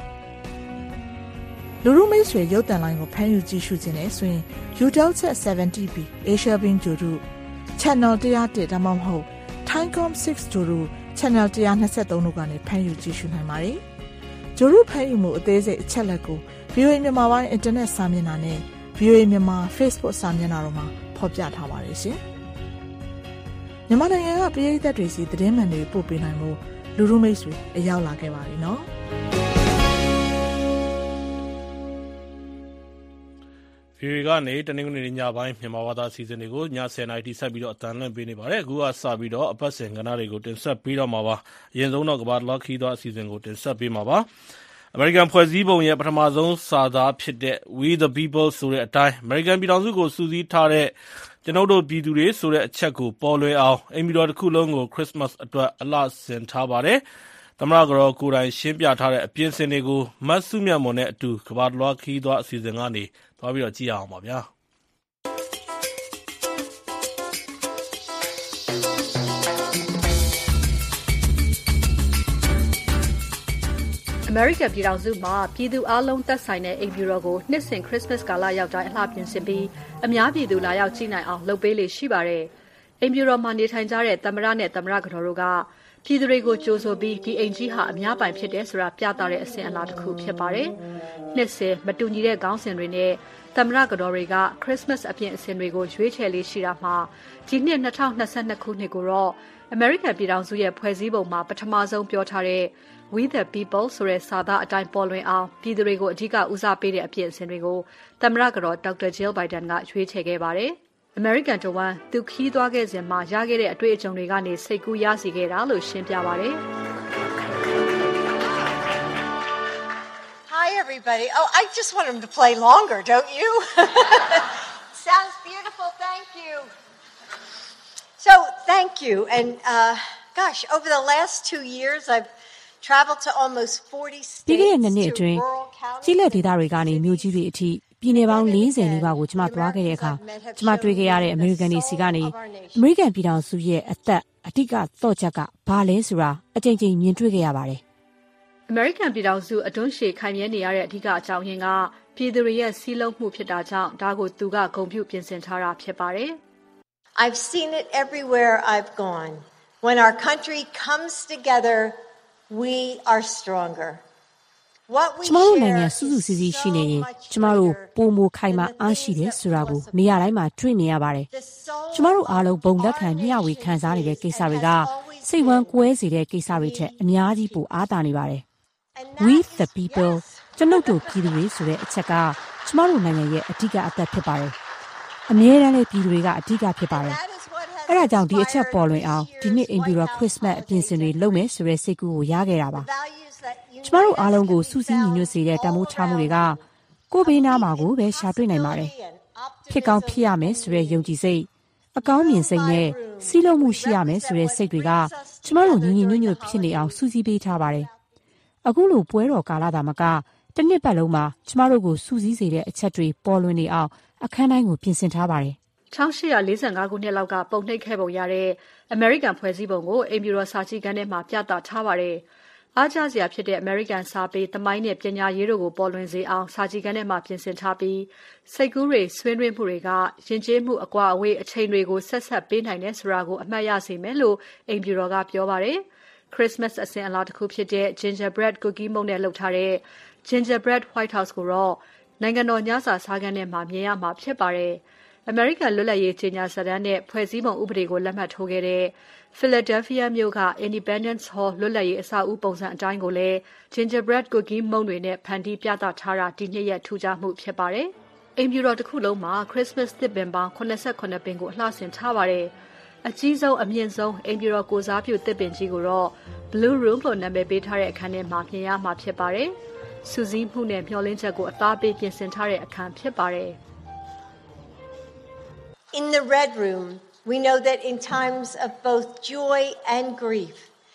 ။လူလူမိတ်ဆွေရုပ်သံလိုင်းကိုဖမ်းယူကြည့်ရှုခြင်းနဲ့ဆိုရင် YouTube seventy p Asia Bin Jodu Channel one oh one ဒါမှမဟုတ် Timecom six Jodu Channel one twenty-three တို့ကနေဖမ်းယူကြည့်ရှုနိုင်ပါတယ်။ဂျိုရုဖမ်းယူမှုအသေးစိတ်အချက်လက်ကို ဗီအိုအေ မြန်မာပိုင်းအင်တာနက်စာမျက်နှာနဲ့ ဗီအိုအေ မြန်မာ Facebook စာမျက်နှာတို့မှာဖော်ပြထားပါတယ်ရှင်။မြန်မာနိုင်ငံကပြည်သက်တွေစီသတင်းမှန်တွေပို့ပေးနိုင်မှုလူလူမိတ်ဆွေအရောက်လာခဲ့ပါပြီနော်။ဗီအိုအေကနေတနင်္ဂနွေနေ့ညပိုင်းမြန်မာဘာသာအစီအစဉ်တွေကိုညဆယ်နာရီထိဆက်ပြီးတော့အသံလွှင့်ပေးနေပါတယ်အခုကစပြီးတော့အပတ်စဉ်ကဏ္ဍတွေကိုတင်ဆက်ပေးတော့မှာပါအရင်ဆုံးတော့ကမ္ဘာ့လောကီသောအစီအစဉ်ကိုတင်ဆက်ပေးမှာပါအမေရိကန်ဖွဲ့စည်းပုံရဲ့ပထမဆုံးစာသားဖြစ်တဲ့ We the People ဆိုတဲ့အတိုင်းအမေရိကန်ပြည်ထောင်စုကိုစုစည်းထားတဲ့ကျွန်တော်တို့ပြည်သူတွေဆိုတဲ့အချက်ကိုပေါ်လွင်အောင်အိမ်ပြည်တော်တစ်ခုလုံးကိုခရစ်စမတ်အတွက်အလှဆင်ထားပါတယ်သမ္မတကတော်ကိုယ်တိုင်ရှင်းပြထားတဲ့အပြင်စင်တွေကိုမတ်စုမြတ်မွန်နဲ့အတူကမ္ဘာ့လောကီသောအစီအစဉ်ကနေသွားပြီးတော့ကြည့်ရအောင်ပါဗျာအမေရိကန်ပြည်ထောင်စုမှာပြည်သူအလုံးသက်ဆိုင်တဲ့အိမ်ဖြူတော်ကိုနှစ်စဉ်ခရစ်စမတ်ကာလရောက်တိုင်းအလှပြင်ဆင်ပြီးအများပြည်သူလာရောက်ကြည့်နိုင်အောင်လုပ်ပေးလေ့ရှိပါတယ်။အိမ်ဖြူတော်မှာနေထိုင်ကြတဲ့သမ္မတနဲ့သမ္မတကတော်တို့ကပြည်သူတွေကိုကြိုဆိုပြီးဒီအိမ်ကြီးဟာအများပိုင်ဖြစ်တယ်ဆိုတာပြသတဲ့အစဉ်အလာတစ်ခုဖြစ်ပါတယ်။နှစ်စဉ်မတူညီတဲ့ခေါင်းစဉ်တွေနဲ့သမ္မတကတော်တွေကခရစ်စမတ်အပြင်အစဉ်တွေကိုရွေးချယ်လေးရှိတာမှာဒီနှစ်twenty twenty-twoခုနှစ်ကိုတော့အမေရိကန်ပြည်ထောင်စုရဲ့ဖွဲ့စည်းပုံမှာပထမဆုံးပြောထားတဲ့ We the People ဆိုတဲ့စာသားအတိုင်းပေါ်လွင်အောင်ပြည်သူတွေကိုအဓိကဦးစားပေးတဲ့အပြင်အစဉ်တွေကိုသမ္မတကတော်ဒေါက်တာ Jill Biden ကရွေးချယ်ခဲ့ပါတယ်။ American တဝမ်းသူခီးသွားခဲ့စဉ်မှာရခဲ့တဲ့အတွေ့အကြုံတွေကနေစိတ်ကူးရစေခဲ့တာလို့ရှင်းပြပါတယ်။ Hi everybody. Oh, I just want them to play longer, don't you? Sounds beautiful. Thank you. So, thank you. And uh gosh, over the last two years I've traveled to almost forty states. ဒီကနေ့နှစ်နှစ်အတွင်းကြီးလက်ဒေသတွေကနေမြို့ကြီးတွေအထိပြည်နယ်ပေါင်းfortyနီးပါးကိုကျွန်မသွားခဲ့တဲ့အခါကျွန်မတွေ့ခဲ့ရတဲ့အမေရိကန်တွေစီကနေအမေရိကန်ပြည်ထောင်စုရဲ့အသက်အဓိကတော့ချက်ကဘာလဲဆိုတာအကြိမ်ကြိမ်မြင်တွေ့ခဲ့ရပါတယ်။ American ပြည်ထောင်စုအတွန်းရှည်ခိုင်မြဲနေရတဲ့အဓိကအကြောင်းရင်းကပြည်သူတွေရဲ့စီးလုံးမှုဖြစ်တာကြောင့်ဒါကိုသူကဂုဏ်ပြုပြင်ဆင်ထားတာဖြစ်ပါတယ်။ I've seen it everywhere I've gone. When our country comes together, we are stronger. ကျမတို့နိုင်ငံစုစုစည်းစည်းရှိနေရင်ကျမတို့ပိုမိုခိုင်မာအားရှိတယ်ဆိုတာကိုနေရာတိုင်းမှာတွေ့နေရပါတယ်။ကျမတို့အားလုံးဘုံလက်ခံမျှဝေခံစားနေတဲ့ကိစ္စတွေကစိတ်ဝမ်းကွဲစေတဲ့ကိစ္စတွေထက်အများကြီးပိုအားတာနေပါတယ်။ We the people ကျွန်ုပ်တို့ပြည်သူတွေဆိုတဲ့အချက်ကကျမတို့နိုင်ငံရဲ့အဓိကအသက်ဖြစ်ပါတယ်။အမြဲတမ်းလည်းပြည်သူတွေကအဓိကဖြစ်ပါတယ်။အဲဒါကြောင့်ဒီအချက်ပေါ်လွင်အောင်ဒီနှစ်အိမ်ဖြူတော်ခရစ်စမတ်အပြင်ဆင်တွေလုပ်မယ်ဆိုတဲ့စိတ်ကူးကိုရခဲ့တာပါ။ကျမတို့အားလုံးကိုစူးစီးညီညွတ်စေတဲ့တမိုးချမှုတွေကကိုယ်ဘေးနားမှာကိုပဲရှာတွေ့နိုင်ပါတယ်။ဖြစ်ကောင်းဖြစ်ရမယ်ဆိုတဲ့ယုံကြည်စိတ်အကောင်းမြင်စိတ်နဲ့စီးလုံးမှုရှိရမယ်ဆိုတဲ့စိတ်တွေကကျမတို့ညီညီညွတ်ညွတ်ဖြစ်နေအောင်စူးစီးပေးထားပါတယ်။အခုလိုပွဲတော်ကာလသာမကတစ်နှစ်ပတ်လုံးမှာကျမတို့ကိုစူးစီးစေတဲ့အချက်တွေပေါ်လွင်နေအောင်အခမ်းတိုင်းကိုပြင်ဆင်ထားပါတယ်။၁၈၄၅ခုနှစ်လောက်ကပုံနှိပ်ခဲ့ပုံရတဲ့အမေရိကန်ဖွဲ့စည်းပုံကိုအိမ်ဖြူတော်စာကြည့်ခန်းထဲမှာပြသထားပါတယ်။အားကျစရာဖြစ်တဲ့အမေရိကန်စာပေသမိုင်းနဲ့ပညာရေးတို့ကိုပေါ်လွင်စေအောင်စာကြည့်ခန်းထဲမှာပြင်ဆင်ထားပြီးစိတ်ကူးတွေဆွေးနွေးမှုတွေကယဉ်ကျေးမှုအကွာအဝေးအချိန်တွေကိုဆက်ဆက်ပေးနိုင်တဲ့ဆိုတာကိုအမှတ်ရစေမယ်လို့အိမ်ဖြူတော်ကပြောပါတယ်။ Christmas အစဉ်အလာတစ်ခုဖြစ်တဲ့ Gingerbread Cookie မုန့်နဲ့လုပ်ထားတဲ့ Gingerbread White House ကိုတော့နိုင်ငံတော်ညစာစားခန်းထဲမှာမြင်ရမှာဖြစ်ပါတယ်။ အမေရိကန်လွတ်လပ်ရေးကြေညာစာတမ်းနဲ့ဖွဲ့စည်းပုံဥပဒေကိုလက်မှတ်ထိုးခဲ့တဲ့ Philadelphia မြို့က Independence Hall လွတ်လပ်ရေးအဆောက်အဦပုံစံအတိုင်းကိုလည်း Gingerbread Cookie မုန့်တွေနဲ့ဖန်တီးပြသထားတာဒီနှစ်ရဲ့ထူးခြားမှုဖြစ်ပါတယ်။အိမ်ဖြူတော်တစ်ခုလုံးမှာ Christmas သစ်ပင်ပေါင်း၇၇ပင်ကိုအလှဆင်ထားပါတယ်။အကြီးဆုံးအမြင့်ဆုံးအိမ်ဖြူတော်ကိုစားပြုသစ်ပင်ကြီးကိုတော့ Blue Room လို့နာမည်ပေးထားတဲ့အခန်းထဲမှာမြင်ရမှာဖြစ်ပါတယ်။စူးစီးမှုနဲ့မျှော်လင့်ချက်ကိုအသားပေးပြင်ဆင်ထားတဲ့အခန်းဖြစ်ပါတယ်။ In the Red Room, we know that in times of both joy and grief,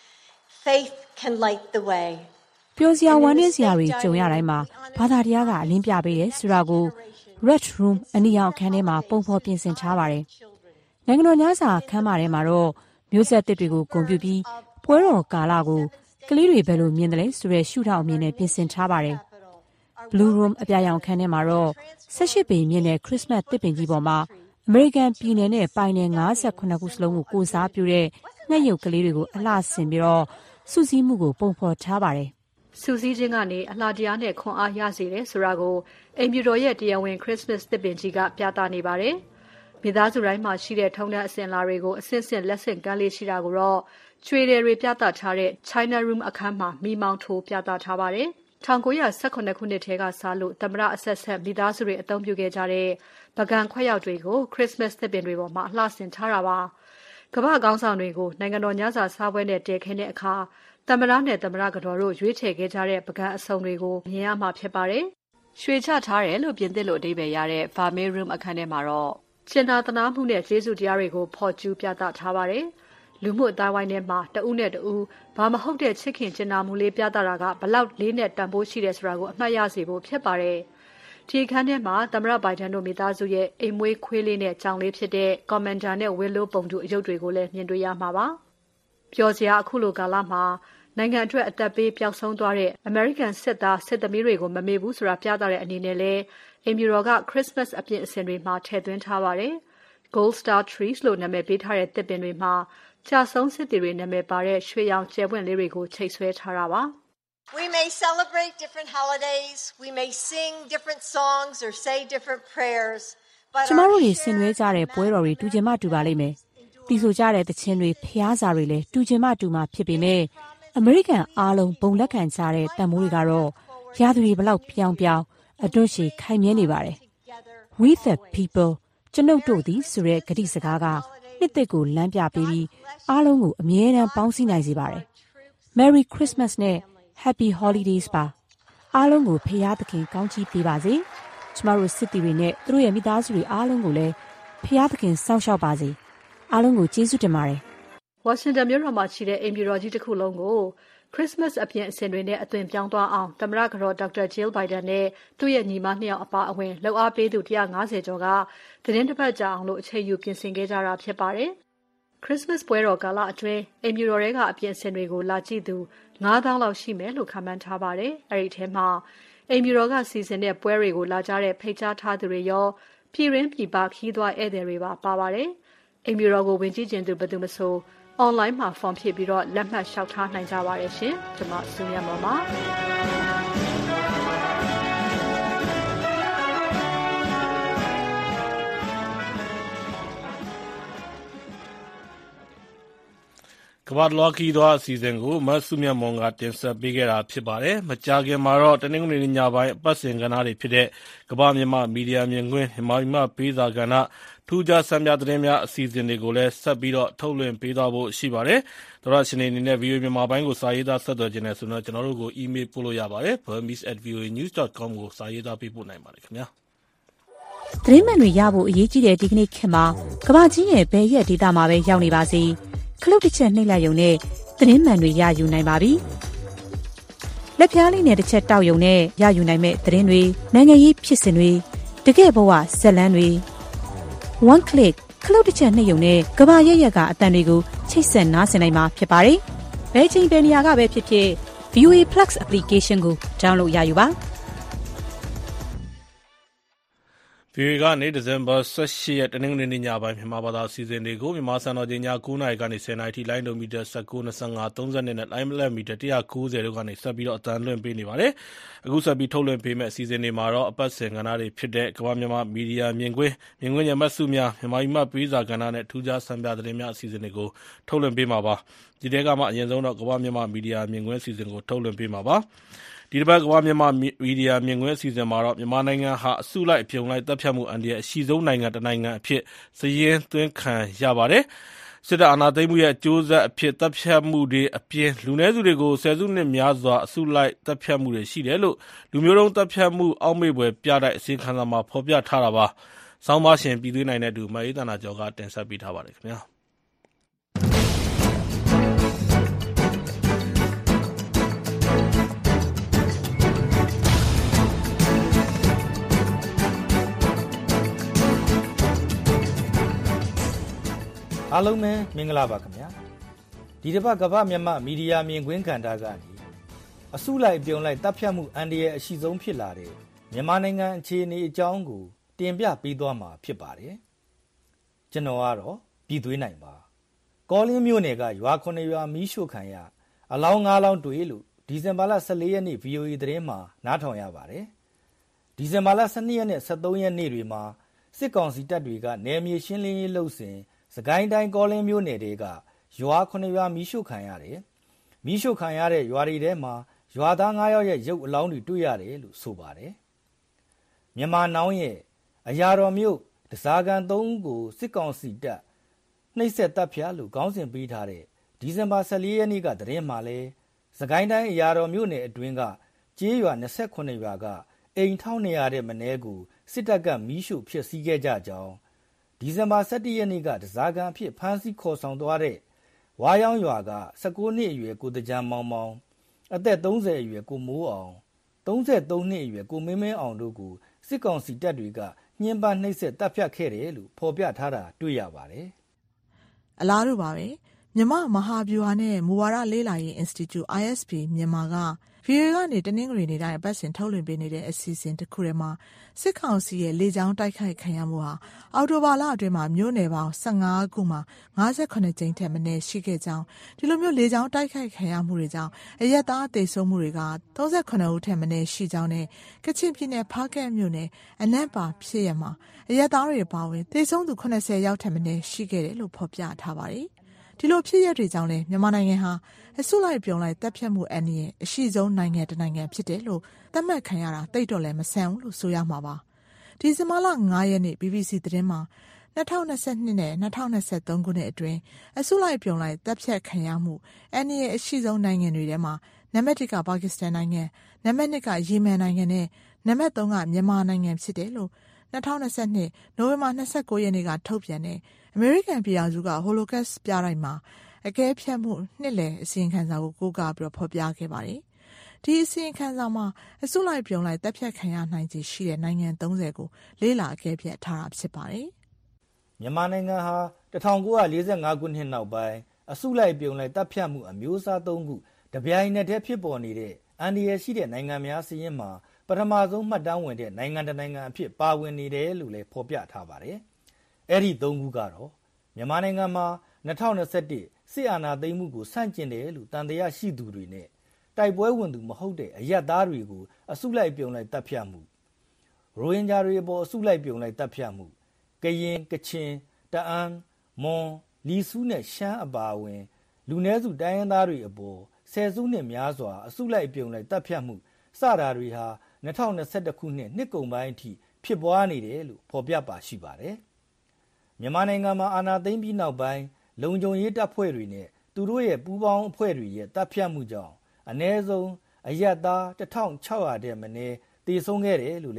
faith can light the way. ပျော်စရာဝမ်းနည်းစရာတွေကြုံရတိုင်းမှာဘာသာတရားကအလင်းပြပေးတယ်ဆိုတာကို Red Room အနီရောင်အခန်းထဲမှာပုံဖော်ပြင်ဆင်ထားပါတယ်။နိုင်ငံတော်ညစာခန်းမထဲမှာတော့မျိုးဆက်သစ်တွေကိုဂုဏ်ပြုပြီးပွဲတော်ကာလကိုကလေးတွေဘယ်လိုမြင်တယ်လဲဆိုတဲ့ရှုထောင့်အမြင်နဲ့ပြင်ဆင်ထားပါတယ်။ Blue Room အပြာရောင်အခန်းထဲမှာတော့၁၈ပေမြင့်တဲ့ Christmas သစ်ပင်ကြီးပေါ်မှာအမေရိကန်ပြည်နယ်နဲ့ပိုင်နယ်၅၇ခုစလုံးကိုကိုစားပြုတဲ့ငှက်ရုပ်ကလေးတွေကိုအလှဆင်ပြီးတော့စူးစီးမှုကိုပုံဖော်ထားပါတယ်။စူးစီးခြင်းကနေအလှတရားနဲ့ခွန်အားရစေတယ်ဆိုတာကိုအိမ်ဖြူတော်ရဲ့တရားဝင် Christmas သစ်ပင်ကြီးကပြသနေပါတယ်။မိသားစုတိုင်းမှာရှိတဲ့ထုံးတမ်းအစဉ်အလာတွေကိုအစစ်စစ်လက်ဆင့်ကမ်းလေးရှိတာကိုတော့ချွေတယ်တွေပြသထားတဲ့ China Room အခန်းမှာမိမောင်းထိုးပြသထားပါတယ်။၁၉၁၇ခုနှစ်ထဲကစလို့သမ္မတအဆက်ဆက်မိသားစုတွေအသုံးပြုခဲ့ကြတဲ့ပကံခွက်ရောက်တွေကို Christmas သစ်ပင်တွေပေါ်မှာအလှဆင်ထားတာပါ။ကမ္ဘာ့ခေါင်းဆောင်တွေကိုနိုင်ငံတော်ညစာစားပွဲနဲ့တည်ခင်းတဲ့အခါသမ္မတနဲ့သမ္မတကတော်တို့ရွေးချယ်ခဲ့ကြတဲ့ပကံအစုံတွေကိုမြင်ရမှာဖြစ်ပါတယ်။ရွှေချထားတယ်လို့ပြင်သစ်လိုအဓိပ္ပာယ်ရတဲ့ Vermeil Room အခန်းထဲမှာတော့ကျင်နာသနာမှုနဲ့ကျေးဇူးတရားတွေကိုဖော်ကျူးပြသထားပါတယ်။လူမှုအတိုင်းဝိုင်းထဲမှာတဦးနဲ့တဦးဘာမဟုတ်တဲ့ချစ်ခင်ကျင်နာမှုလေးပြသတာကဘလောက်လေးနဲ့တန်ဖိုးရှိတယ်ဆိုတာကိုအမှတ်ရစေဖို့ဖြစ်ပါတယ်။ဒီအခန်းထဲမှာသမ္မတဘိုင်ဒန်တို့မိသားစုရဲ့အိမ်မွေးခွေးလေးနဲ့ကြောင်လေးဖြစ်တဲ့ Commander နဲ့ Willow ပုံတူအရုပ်တွေကိုလည်းမြင်တွေ့ရမှာပါ။ပျော်စရာအခုလိုကာလမှာနိုင်ငံအတွက်အသက်ပေးပျောက်ဆုံးသွားတဲ့ American စစ်သားစစ်သမီးတွေကိုမမေ့ဘူးဆိုတာပြသတဲ့အနေနဲ့လည်းအိမ်ဖြူတော်က Christmas အပြင်အစင်တွေမှာထည့်သွင်းထားပါတယ်။ Gold Star Trees လို့နာမည်ပေးထားတဲ့သစ်ပင်တွေမှာကြာဆုံးစစ်သည်တွေနာမည်ပါတဲ့ရွှေရောင်ကျယ်ပွင့်လေးတွေကိုချိတ်ဆွဲထားတာပါ။ We may celebrate different holidays, we may sing different songs or say different prayers, but ကျမတို့တွေဆင်နွှဲကြတဲ့ပွဲတော်တွေတူချင်မှတူပါလိမ့်မယ်။တီဆိုကြတဲ့သချင်းတွေဖျားစာတွေလည်းတူချင်မှတူမှဖြစ်ပေမဲ့အမေရိကန်အားလုံးဘုံလက်ခံကြတဲ့တန်မိုးတွေကတော့ရာသူတွေဘလောက်ပြောင်းပြောင်းအတွန့်ရှည်ခိုင်မြဲနေပါတယ်။ We the people ကျွန်ုပ်တို့သည်ဆိုတဲ့ဂတိစကားကနှစ်သက်ကိုလမ်းပြပေးပြီးအားလုံးကိုအမြဲတမ်းပေါင်းစည်းနိုင်စေပါတယ်။ Merry Christmas နဲ့ Happy Holidays ပါ။အားလုံးကိုဖခင်သခင်ကောင်းချီးပေးပါစေ။ကျမတို့စစ်တီတွေနဲ့သူတို့ရဲ့မိသားစုတွေအားလုံးကိုလည်းဖခင်သခင်စောင့်ရှောက်ပါစေ။အားလုံးကိုကျေးဇူးတင်ပါတယ်။ Washington မြို့တော်မှာရှိတဲ့အိမ်ဖြူတော်ကြီးတစ်ခုလုံးကို Christmas အပြင်အစင်တွေနဲ့အသွင်ပြောင်းသွားအောင်သမ္မတကတော် Doctor Jill Biden နဲ့သူ့ရဲ့ညီမနှစ်ယောက်အပါအဝင်လှုပ်အားပေးသူ၁၅၀ကျော်ကသတင်းတစ်ပတ်ကြာအောင်လို့အချိန်ယူပြင်ဆင်ခဲ့ကြတာဖြစ်ပါတယ်။ Christmas ပွဲတော်ကာလအတွင်းအိမ်ဖြူတော်ထဲကအပြင်အစင်တွေကိုလာကြည့်သူငါးသောင်းလောက်ရှိမယ်လို့ခန့်မှန်းထားပါတယ်။အဲဒီထဲမှာအိမ်ဖြူတော်ကစီစဉ်တဲ့ပွဲတွေကိုလာကြတဲ့ဖိတ်ကြားထားသူတွေရောပြည်ရင်းပြည်ပခီးသွားဧည့်သည်တွေပါပါပါတယ်။အိမ်ဖြူတော်ကိုဝင်ကြည့်ခြင်းသူဘယ်သူမဆိုonline မှာ form ဖြည့်ပြီးတော့လက်မှတ်လျှောက်ထားနိုင်ကြပါတယ်ရှင်။ကျွန်မစုမြတ်မော်ပါကမ္ဘာလောကီသောအစီအစဉ်ကိုမဆုမြတ်မွန်ကတင်ဆက်ပေးခဲ့တာဖြစ်ပါတယ်။မကြာခင်မှာတော့တနင်္ဂနွေနေ့ညပိုင်းအပတ်စဉ်ကဏ္ဍတွေဖြစ်တဲ့ကမ္ဘာမြန်မာမီဒီယာမြင်ကွင်းမြန်မာပြည်မှပေးစာကဏ္ဍထူးခြားဆန်းပြသတင်းများအစီအစဉ်တွေကိုလည်းဆက်ပြီးတော့ထုတ်လွှင့်ပေးသွားဖို့ရှိပါတယ်။သောရရှင်နေအနေနဲ့ ဗီအိုအေ မြန်မာပိုင်းကိုစာရေးသားဆက်သွယ်ခြင်းနဲ့ဆိုတော့ကျွန်တော်တို့ကို email ပို့လို့ရပါတယ် burmese at voanews dot com ကိုစာရေးသားပေးပို့နိုင်ပါတယ်ခင်ဗျာ။သတင်းမှန်တွေရဖို့အရေးကြီးတဲ့ဒီကနေ့ခေတ်မှာကမ္ဘာကြီးရဲ့ဘယ်ရက်ဒေသမှာပဲရောက်နေပါစေခလုတ်တစ်ချက်နှိပ်လိုက်ရုံနဲ့သတင်းမှန်တွေရယူနိုင်ပါပြီလက်ပြားလေးနဲ့တစ်ချက်တောက်ရုံနဲ့ရယူနိုင်မဲ့သတင်းတွေနိုင်ငံရေးဖြစ်စဉ်တွေတကယ့်ဘဝဇက်လန်းတွေ one click ခလုတ်တစ်ချက်နှိပ်ရုံနဲ့ကမ္ဘာရဲ့ရက်ကအတန်တွေကိုချိတ်ဆက်နားဆင်နိုင်မှာဖြစ်ပါတယ်ဘယ်ချိန်ဘယ်နေရာကပဲဖြစ်ဖြစ် ဗီအိုအေ Plus application ကို download ရယူပါဗီအိုအေကနေဒီဇင်ဘာ၁၈ရက်တနင်္ဂနွေနေ့ညပိုင်းမြန်မာဘာသာအစီအစဉ်တွေကိုမြန်မာစံတော်ချိန်ည၉နာရီကနေ၁၀နာရီထိလိုင်းဒိုမီတာ၁၉ ၂၅ ၃၂နဲ့လိုင်းမလက်မီတာ၁၉၀တို့ကနေဆက်ပြီးတော့အသံလွှင့်ပေးနေပါတယ်။အခုဆက်ပြီးထုတ်လွှင့်ပေးမယ့်အစီအစဉ်တွေမှာတော့အပတ်စဉ်ကဏ္ဍတွေဖြစ်တဲ့ကမ္ဘာမြန်မာမီဒီယာမြင်ကွင်းမြင်ကွင်းညမတ်စုများမြန်မာပြည်မှာပေးစာကဏ္ဍနဲ့ထူးခြားစံပြသတင်းများအစီအစဉ်တွေကိုထုတ်လွှင့်ပေးမှာပါ။ဒီတဲကမှအရင်ဆုံးတော့ကမ္ဘာမြန်မာမီဒီယာမြင်ကွင်းအစီအစဉ်ကိုထုတ်လွှင့်ပေးမှာပါ။ဒီတစ်ပတ်ကမ္ဘာမြန်မာမီဒီယာမြင်ကွင်းအစီအစဉ်မှာတော့မြန်မာနိုင်ငံဟာအစုလိုက်အပြုံလိုက်တပ်ဖြတ်မှုအန္တရာယ်အရှိဆုံးနိုင်ငံတစ်နိုင်ငံအဖြစ်စာရင်းသွင်းခံရပါတယ်။စစ်တပ်အာဏာသိမ်းမှုရဲ့အကျိုးဆက်အဖြစ်တပ်ဖြတ်မှုတွေအပြင်လူနည်းစုတွေကိုဆယ်စုနှစ်များစွာအစုလိုက်တပ်ဖြတ်မှုတွေရှိတယ်လို့လူမျိုးတုံးတပ်ဖြတ်မှုအောက်မေ့ဖွယ်ပြတဲ့အစီအခံစာမှာဖော်ပြထားတာပါ။ဆောင်းပါရှင်ပြည်သွေးနိုင်တဲ့သူမအေးတနာကျော်ကတင်ဆက်ပေးထားပါတယ်ခင်ဗျာ။အားလုံးပဲမင်္ဂလာပါခင်ဗျာဒီတစ်ပတ်ကမ္ဘာမြန်မာမီဒီယာမြင်ကွင်းကဏ္ဍကနေအစုလိုက်ပြုံလိုက်တပ်ဖြတ်မှုအန္တရာယ်အရှိဆုံးဖြစ်လာတဲ့မြန်မာနိုင်ငံအခြေအနေအကြောင်းကိုတင်ပြပေးသွားမှာဖြစ်ပါတယ်ကျွန်တော်ကတော့ပြည်သွေးနိုင်ပါကောလင်းမြို့နယ်ကရွာခုနှစ်ရွာမီးရှို့ခံရအလောင်းငါးလောင်းတွေ့လို့ဒီဇင်ဘာလ၁၄ရက်နေ့ ဗီအိုအေ သတင်းမှာနားထောင်ရပါတယ်ဒီဇင်ဘာလ၁၂ရက်နဲ့၁၃ရက်နေ့တွေမှာစစ်ကောင်စီတပ်တွေကနယ်မြေရှင်းလင်းရေးလုပ်စဉ်စကိုင်းတိုင်းကောလင်းမြို့နယ်တွေကရွာခုနှစ်ရွာမီးရှို့ခံရတယ်။မီးရှို့ခံရတဲ့ရွာတွေထဲမှာရွာသား၅ယောက်ရဲ့ရုပ်အလောင်းတွေတွေ့ရတယ်လို့ဆိုပါတယ်။မြန်မာနောင်ရဲ့အရာတော်မြို့တစားကန်၃ဦးကိုစစ်ကောင်စီတပ်နှိပ်စက်တပ်ဖြတ်လို့ခေါင်းစဉ်ပေးထားတဲ့ဒီဇင်ဘာ၁၄ရက်နေ့ကသတင်းမှာလဲစကိုင်းတိုင်းအရာတော်မြို့နယ်အတွင်းကကျေးရွာ၂၈ရွာကအိမ်၁၂၀၀တဲ့မနည်းကိုစစ်တပ်ကမီးရှို့ဖျက်ဆီးခဲ့ကြကြောင်းဒီဇင်ဘာ၁၁ရက်နေ့ကတစားကန်အဖြစ်ဖမ်းဆီးခေါ်ဆောင်သွားတဲ့ဝါရောင်းရွာက၁၉နှစ်အရွယ်ကိုတကြံမောင်မောင်အသက်၃၀အရွယ်ကိုမိုးအောင်၃၃နှစ်အရွယ်ကိုမင်းမင်းအောင်တို့ကိုစစ်ကောင်စီတပ်တွေကညှဉ်းပန်းနှိပ်စက်တပ်ဖြတ်ခဲ့တယ်လို့ဖော်ပြထားတာတွေ့ရပါတယ်။အလားတူပါပဲမြန်မာမဟာဗျူဟာနဲ့မူဝါဒလေ့လာရေး Institute အိုင် အက်စ် ပီ မြန်မာကဗီအိုအေကနေတနင်္ဂနွေနေ့တိုင်းအပတ်စဉ်ထုတ်လွှင့်ပေးနေတဲ့အစီအစဉ်တစ်ခုထဲမှာစစ်ကောင်စီရဲ့လေကြောင်းတိုက်ခိုက်ခံရမှုဟာအော်တိုဘာလအတွင်းမှာမြို့နယ်ပေါင်း၁၅ခုမှာ၅၇ကြိမ်ထက်မနည်းရှိခဲ့ကြောင်းဒီလိုမျိုးလေကြောင်းတိုက်ခိုက်ခံရမှုတွေကြောင့်အရက်သားသေဆုံးမှုတွေက၃၈ဦးထက်မနည်းရှိကြောင်းနဲ့ကချင်ပြည်နယ်ဖားကန့်မြို့နယ်အနက်ပါဖြစ်ရမှာအရက်သားတွေပါဝင်သေဆုံးသူ၈၀ယောက်ထက်မနည်းရှိခဲ့တယ်လို့ဖော်ပြထားပါတယ်ဒီလိုဖြစ်ရတဲ့ကြောင့်လဲမြန်မာနိုင်ငံဟာအစုလိုက်ပြုံလိုက်တပ်ဖြတ်မှုအန္တရာယ်အရှိဆုံးနိုင်ငံတစ်နိုင်ငံဖြစ်တယ်လို့သတ်မှတ်ခံရတာတိတ်တော့လည်းမဆန်ဘူးလို့ဆိုရမှာပါဒီဇင်ဘာလ၅ရက်နေ့ ဘီဘီစီ သတင်းမှာ၂၀၂၂နဲ့၂၀၂၃ခုနှစ်အတွင်းအစုလိုက်ပြုံလိုက်တပ်ဖြတ်ခံရမှုအန္တရာယ်အရှိဆုံးနိုင်ငံတွေထဲမှာနံပါတ်၁ကပါကစ္စတန်နိုင်ငံနံပါတ်၂ကယီမန်နိုင်ငံနဲ့နံပါတ်၃ကမြန်မာနိုင်ငံဖြစ်တယ်လို့၂၀၂၂နိုဝင်ဘာ၂၉ရက်နေ့ကထုတ်ပြန်တဲ့အမေရိကန်ပြည်ထောင်စုက Holocaust ပြတိုက်မှာအကဲဖြတ်မှုနှစ်လည်အစီရင်ခံစာကိုကိုးကားပြီးဖော်ပြခဲ့ပါတယ်။ဒီအစီရင်ခံစာမှာအစုလိုက်ပြုံလိုက်တပ်ဖြတ်ခံရနိုင်ခြေရှိတဲ့နိုင်ငံ၃၀ကိုလေ့လာအကဲဖြတ်ထားတာဖြစ်ပါတယ်။မြန်မာနိုင်ငံဟာ၁၉၄၅ခုနှစ်နောက်ပိုင်းအစုလိုက်ပြုံလိုက်တပ်ဖြတ်မှုအမျိုးအစား၃ခုတပြိုင်နက်တည်းဖြစ်ပေါ်နေတဲ့အန္တရာယ်ရှိတဲ့နိုင်ငံများစာရင်းမှာပထမဆုံးမှတ်တမ်းဝင်တဲ့နိုင်ငံတစ်နိုင်ငံအဖြစ်ပါဝင်နေတယ်လို့လည်းဖော်ပြထားပါတယ်။အဲ့ဒီ၃ခုကတော့မြန်မာနိုင်ငံမှာ၂၀၂၁စစ်အာဏာသိမ်းမှုကိုဆန့်ကျင်တယ်လို့တန်တရားရှိသူတွေနဲ့တိုက်ပွဲဝင်သူမဟုတ်တဲ့အရပ်သားတွေကိုအစုလိုက်ပြုံလိုက်တပ်ဖြတ်မှုရိုဟင်ဂျာတွေအပေါ်အစုလိုက်ပြုံလိုက်တပ်ဖြတ်မှုကရင်ကချင်တအန်းမွန်လီဆူးနဲ့ရှမ်းအပါအဝင်လူနည်းစုတိုင်းရင်းသားတွေအပေါ်ဆယ်စုနှစ်များစွာအစုလိုက်ပြုံလိုက်တပ်ဖြတ်မှုစတာတွေဟာ၂၀၂၁ခုနှစ်နှစ်ကုန်ပိုင်းအထိဖြစ်ပွားနေတယ်လို့ဖော်ပြပါရှိပါတယ်။မြန်မာနိုင်ငံမှာအာဏာသိမ်းပြီးနောက်ပိုင်းလုံခြုံရေးတပ်ဖွဲ့တွေနဲ့သူတို့ရဲ့ပူးပေါင်းအဖွဲ့တွေရဲ့တပ်ဖြတ်မှုကြောင့်အနည်းဆုံးအရပ်သားတစ်ထောင်ခြောက်ရာတဲ့မနည်းတည်ဆုံးခဲ့တယ်လို့လည်း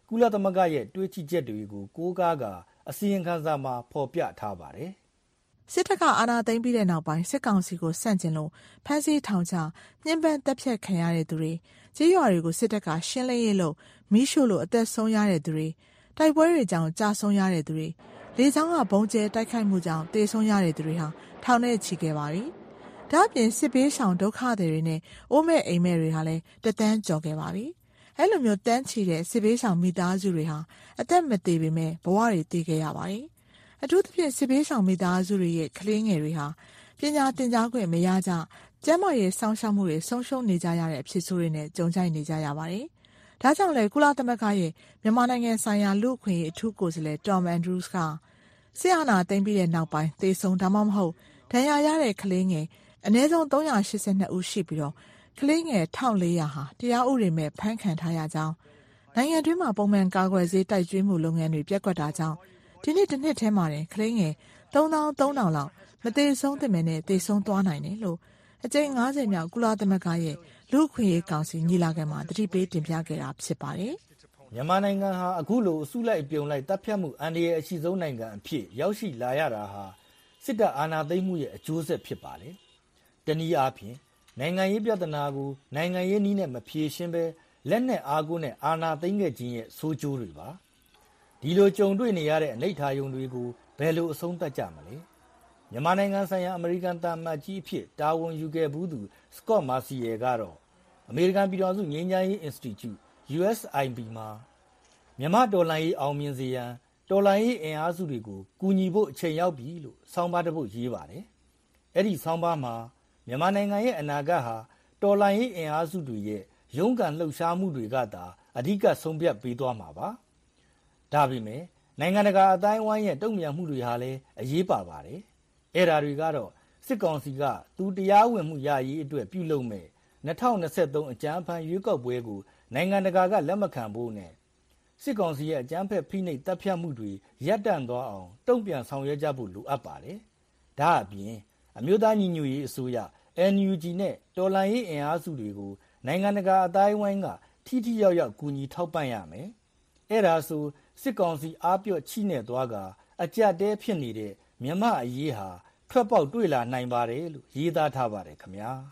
ကုလသမဂ္ဂရဲ့တွေးကြည့်ချက်တွေကိုကိုးကားကာအစီရင်ခံစာမှာဖော်ပြထားပါတယ်။စစ်တပ်ကအာဏာသိမ်းပြီးတဲ့နောက်ပိုင်းစစ်ကောင်စီကိုဆန့်ကျင်လို့ဖမ်းဆီးထောင်ချညှဉ်းပန်းတပ်ဖြတ်ခံရတဲ့သူတွေကြေးရွာတွေကိုစစ်တပ်ကရှင်းလင်းရေးလို့မီးရှို့လို့အသက်ဆုံးရတဲ့သူတွေတိုက်ပွဲတွေကြောင့်ကြာဆုံးရတဲ့သူတွေလေကြောင်းကဘုံကျဲတိုက်ခိုက်မှုကြောင့်တေဆုံးရတဲ့သူတွေဟာထောင်နဲ့ချီခဲ့ပါပြီ။ဒါ့အပြင်စစ်ဘေးရှောင်ဒုက္ခသည်တွေနဲ့အိုးမဲ့အိမ်မဲ့တွေဟာလည်းတသန်းကျော်ခဲ့ပါပြီ။အဲ့လိုမျိုးတန်းချီတဲ့စစ်ဘေးရှောင်မိသားစုတွေဟာအသက်မသေးပေမဲ့ဘဝတွေတည်ခဲ့ရပါတယ်။အထူးသဖြင့်စစ်ဘေးရှောင်မိသားစုတွေရဲ့ကလေးငယ်တွေဟာပညာသင်ကြားခွင့်မရကြကျန်းမာရေးစောင့်ရှောက်မှုတွေဆုံးရှုံးနေကြရတဲ့အဖြစ်ဆိုးတွေနဲ့ကြုံကြိုက်နေကြရပါတယ်။ဒါကြောင့်လေကုလသမဂ္ဂရဲ့မြန်မာနိုင်ငံဆိုင်ရာလူ့အခွင့်အရေးအထူးကိုယ်စားလှယ်တော်မန်ဒရူးစ်ကဆီအာနာသိမ်းပြီးတဲ့နောက်ပိုင်းသေဆုံးဒါမှမဟုတ်ဒဏ်ရာရတဲ့ကလေးငယ်အနည်းဆုံးသုံးရာရှစ်ဆယ်နှစ်ဦးရှိပြီးတော့ကလေးငယ်တစ်ထောင်လေးရာဟာတရားဥပဒေမဲ့ဖမ်းခံထားရကြောင်းနိုင်ငံတွင်းမှာပုံမှန်ကာကွယ်ဆေးတိုက်ကျွေးမှုလုပ်ငန်းတွေပြက်ကွက်တာကြောင့်ဒီနေ့တစ်နှစ်ထဲမှာတင်ကလေးငယ်သုံးသောင်းသုံးထောင်လောက်မသေးဆုံးသင့်မဲ့နဲ့သေဆုံးသွားနိုင်တယ်လို့အကြိမ်ငါးဆယ်မြောက်ကုလသမဂ္ဂရဲ့လူ့အခွင့်အရေးကောင်စီညီလာခံမှာတတိပေးတင်ပြခဲ့တာဖြစ်ပါတယ်။မြန်မာနိုင်ငံဟာအခုလိုအစုလိုက်ပြုံလိုက်တပ်ဖြတ်မှုအန္တရာယ်အရှိဆုံးနိုင်ငံအဖြစ်ရောက်ရှိလာရတာဟာစစ်တပ်အာဏာသိမ်းမှုရဲ့အကျိုးဆက်ဖြစ်ပါတယ်။တနည်းအားဖြင့်နိုင်ငံရေးပြဿနာကိုနိုင်ငံရေးနည်းနဲ့မဖြေရှင်းဘဲလက်နက်အားကိုးနဲ့အာဏာသိမ်းခဲ့ခြင်းရဲ့ဆိုးကျိုးတွေပါ။ဒီလိုကြုံတွေ့နေရတဲ့အနိဋ္ဌာရုံတွေကိုဘယ်လိုအဆုံးသတ်ကြမလဲ။မြန်မာနိုင်ငံဆိုင်ရာအမေရိကန်တာမတ်ကြီးအဖြစ်တာဝန်ယူခဲ့ဘူးသူစကော့မာစီယယ်ကတော့အမေရိကန်ပြည်ထောင်စုငြိမ်းချမ်းရေး Institute U S I P မှာမြန်မာတော်လှန်ရေးအောင်မြင်စေရန်တော်လှန်ရေးအင်အားစုတွေကိုကူညီဖို့အချိန်ရောက်ပြီလို့ဆောင်းပါးတစ်ပုဒ်ရေးပါတယ်။အဲ့ဒီဆောင်းပါးမှာမြန်မာနိုင်ငံရဲ့အနာဂတ်ဟာတော်လှန်ရေးအင်အားစုတွေရဲ့ရုန်းကန်လှုပ်ရှားမှုတွေကသာအဓိကဆုံးဖြတ်ပေးသွားမှာပါ။ဒါပေမဲ့နိုင်ငံတကာအတိုင်းအဝိုင်းရဲ့တုံ့ပြန်မှုတွေဟာလည်းအရေးပါပါတယ်။အဲ့ဒါတွေကတော့စစ်ကောင်စီကသူတရားဝင်မှုရရေးအတွက်ပြုလုပ်မဲ့၂၀၂၃အကြမ်းဖက်ရွေးကောက်ပွဲကိုနိုင်ငံတကာကလက်မခံဖို့နဲ့စစ်ကောင်စီရဲ့အကြမ်းဖက်ဖိနှိပ်တပ်ဖြတ်မှုတွေရပ်တန့်သွားအောင်တုံ့ပြန်ဆောင်ရွက်ကြဖို့လိုအပ်ပါတယ်။ဒါအပြင်အမျိုးသားညီညွတ်ရေးအစိုးရ N U G နဲ့တော်လှန်ရေးအင်အားစုတွေကိုနိုင်ငံတကာအတိုင်းအဝိုင်းကထိထိရောက်ရောက်ကူညီထောက်ပံ့ရမယ်။အဲ့ဒါဆိုစစ်ကောင်စီအားပြော့ချိနဲ့သွားကအကြက်တဲဖြစ်နေတဲ့မြန်မာအရေးဟာထွက်ပေါက်တွေ့လာနိုင်ပါတယ်လို့ရေးသားထားပါတယ်ခင်ဗျာ။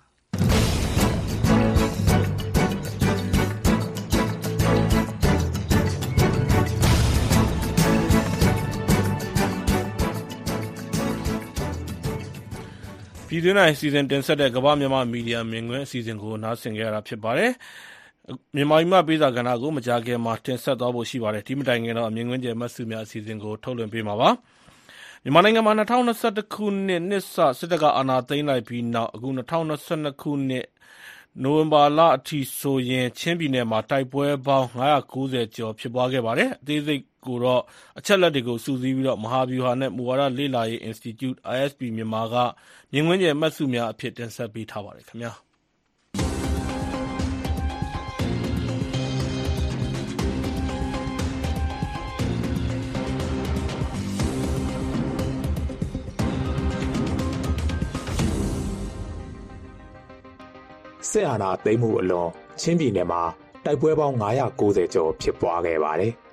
ပြည်တွင်းနိုင်စီစဉ်တင်ဆက်တဲ့ကမ္ဘာမြန်မာမီဒီယာမြင်ကွင်းအစီအစဉ်ကိုနားဆင်ကြရတာဖြစ်ပါတယ်။မြန်မာပြည်မှာပေးစာကဏ္ဍကိုမကြာခင်မှာတင်ဆက်သွားဖို့ရှိပါတယ်။ဒီမတိုင်ခင်တော့အမြင်ကွင်းကျယ်မှတ်စုများအစီအစဉ်ကိုထုတ်လွှင့်ပေးမှာပါ။မြန်မာနိုင်ငံမှာ၂၀၂၁ခုနှစ်နှစ်စစစ်တပ်ကအာဏာသိမ်းလိုက်ပြီးနောက်အခု၂၀၂၂ခုနှစ်နိုဝင်ဘာလအထိဆိုရင်ချင်းပြည်နယ်မှာတိုက်ပွဲပေါင်း၅၉၀ကျော်ဖြစ်ပွားခဲ့ပါတယ်။အသေးစိတ်ကိုတော့အချက်လက်တွေကိုစုစည်းပြီးတော့မဟာဗျူဟာနဲ့မူဝါဒလေ့လာရေး Institute I S P မြန်မာကမြင်ကွင်းကျယ်မှတ်စုများအဖြစ်တင်ဆက်ပေးထားပါတယ်ခင်ဗျာ။စစ်အာဏာသိမ်းမှုအလွန်ချင်းပြည်နယ်မှာတိုက်ပွဲပေါင်း၅၉၀ကျော်ဖြစ်ပွားခဲ့ပါတယ်။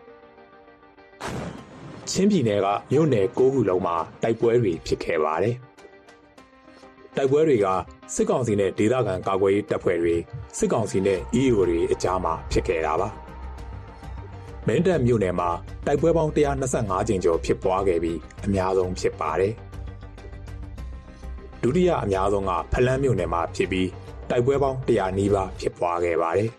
ချင်းပြည်နယ်ကမြို့နယ်၉ခုလုံးမှာတိုက်ပွဲတွေဖြစ်ခဲ့ပါတယ်။တိုက်ပွဲတွေကစစ်ကောင်စီနဲ့ဒေသခံကာကွယ်ရေးတပ်ဖွဲ့တွေစစ်ကောင်စီနဲ့ E A O တွေအကြားမှာဖြစ်ခဲ့တာပါ။မင်းတပ်မြို့နယ်မှာတိုက်ပွဲပေါင်း၁၂၅ကြိမ်ကျော်ဖြစ်ပွားခဲ့ပြီးအများဆုံးဖြစ်ပါတယ်။ဒုတိယအများဆုံးကဖလန်းမြို့နယ်မှာဖြစ်ပြီးတိုက်ပွဲပေါင်း၁၀၀နီးပါးဖြစ်ပွားခဲ့ပါတယ်။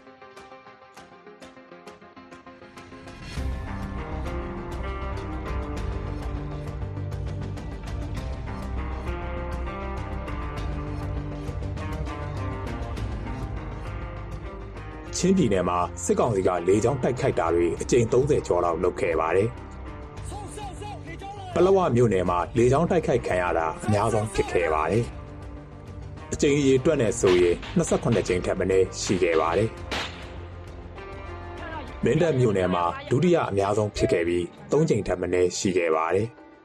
ချင်းပြည်နယ်မှာစစ်ကောင်စီကလေကြောင်းတိုက်ခိုက်တာတွေအကြိမ်၃၀ကျော်လောက်လုပ်ခဲ့ပါတယ်။ပလောဝမြို့နယ်မှာလေကြောင်းတိုက်ခိုက်ခံရတာအများဆုံးဖြစ်ခဲ့ပါတယ်။အကြိမ်ရေတွက်နဲ့ဆိုရင်၂၈ကြိမ်ထက်မနည်းရှိခဲ့ပါတယ်။မင်းတပ်မြို့နယ်မှာဒုတိယအများဆုံးဖြစ်ခဲ့ပြီး၃ကြိမ်ထက်မနည်းရှိခဲ့ပါတယ်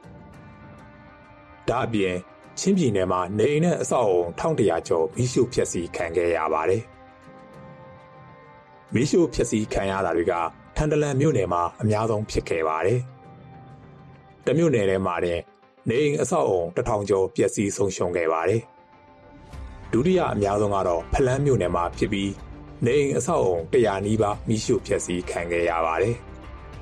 ။ဒါအပြင်ချင်းပြည်နယ်မှာနေအိမ်နဲ့အဆောက်အုံ၁၁၀၀ကျော်မီးရှို့ဖျက်ဆီးခံခဲ့ရပါတယ်။မီးရှို့ဖျက်ဆီးခံရတာတွေကထန်တလန်မြို့နယ်မှာအများဆုံးဖြစ်ခဲ့ပါတယ်။တမြို့နယ်ထဲမှာတင်နေအိမ်အဆောက်အုံတစ်ထောင်ကျော်ပျက်စီးဆုံးရှုံးခဲ့ပါတယ်။ဒုတိယအများဆုံးကတော့ဖလန်းမြို့နယ်မှာဖြစ်ပြီးနေအိမ်အဆောက်အုံတစ်ရာနီးပါးမိရှုဖျက်ဆီးခံခဲ့ရပါတယ်။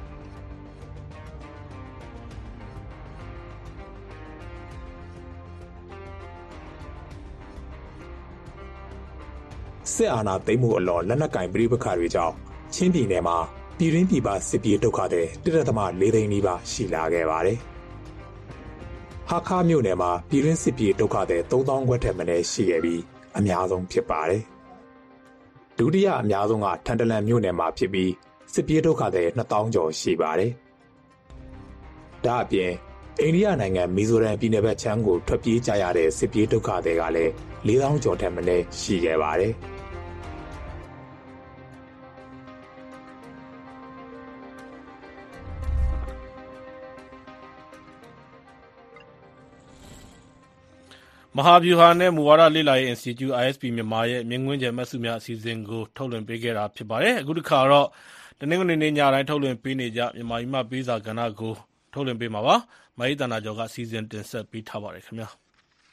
စစ်အာဏာသိမ်းမှုအလွန်လက်နက်ကင်ပဋိပက္ခတွေကြောင့်ချင်းပြည်နယ်မှာပြည်တွင်းပြည်ပစစ်ပြေးဒုက္ခသည် တစ် ဒသမ လေးသိန်းနီးပါးရှိလာခဲ့ပါတယ်။ဟာခါမြို့နယ်မှာပြည်တွင်းစစ်ပြေးဒုက္ခသည်သုံးသောင်းခွဲထက်မနည်းရှိခဲ့ပြီးအများဆုံးဖြစ်ပါတယ်။ဒုတိယအများဆုံးကထန်တလန်မြို့နယ်မှာဖြစ်ပြီးစစ်ပြေးဒုက္ခသည်နှစ်သောင်းကျော်ရှိပါတယ်။ဒါအပြင်အိန္ဒိယနိုင်ငံမီဇိုရမ်ပြည်နယ်ဘက်ခြမ်းကိုထွက်ပြေးကြရတဲ့စစ်ပြေးဒုက္ခသည်ကလည်းလေးသောင်းကျော်ထက်မနည်းရှိခဲ့ပါတယ်။မဟာဗျူဟာနဲ့မူဝါဒလေ့လာရေး Institute အိုင် အက်စ် ပီ မြန်မာရဲ့မြင်းကွင်းကျယ်မှတ်စုများအစီအစဉ်ကိုထုတ်လွှင့်ပေးခဲ့တာဖြစ်ပါတယ်။အခုတစ်ခါတော့တနင်္ဂနွေနေ့ညတိုင်းထုတ်လွှင့်ပေးနေကြမြန်မာပြည်မှပေးစာကဏ္ဍကိုထုတ်လွှင့်ပေးမှာပါ။မဟိတနာကျော်ကစီစဉ်တင်ဆက်ပေးထားပါတယ်ခင်ဗျာ။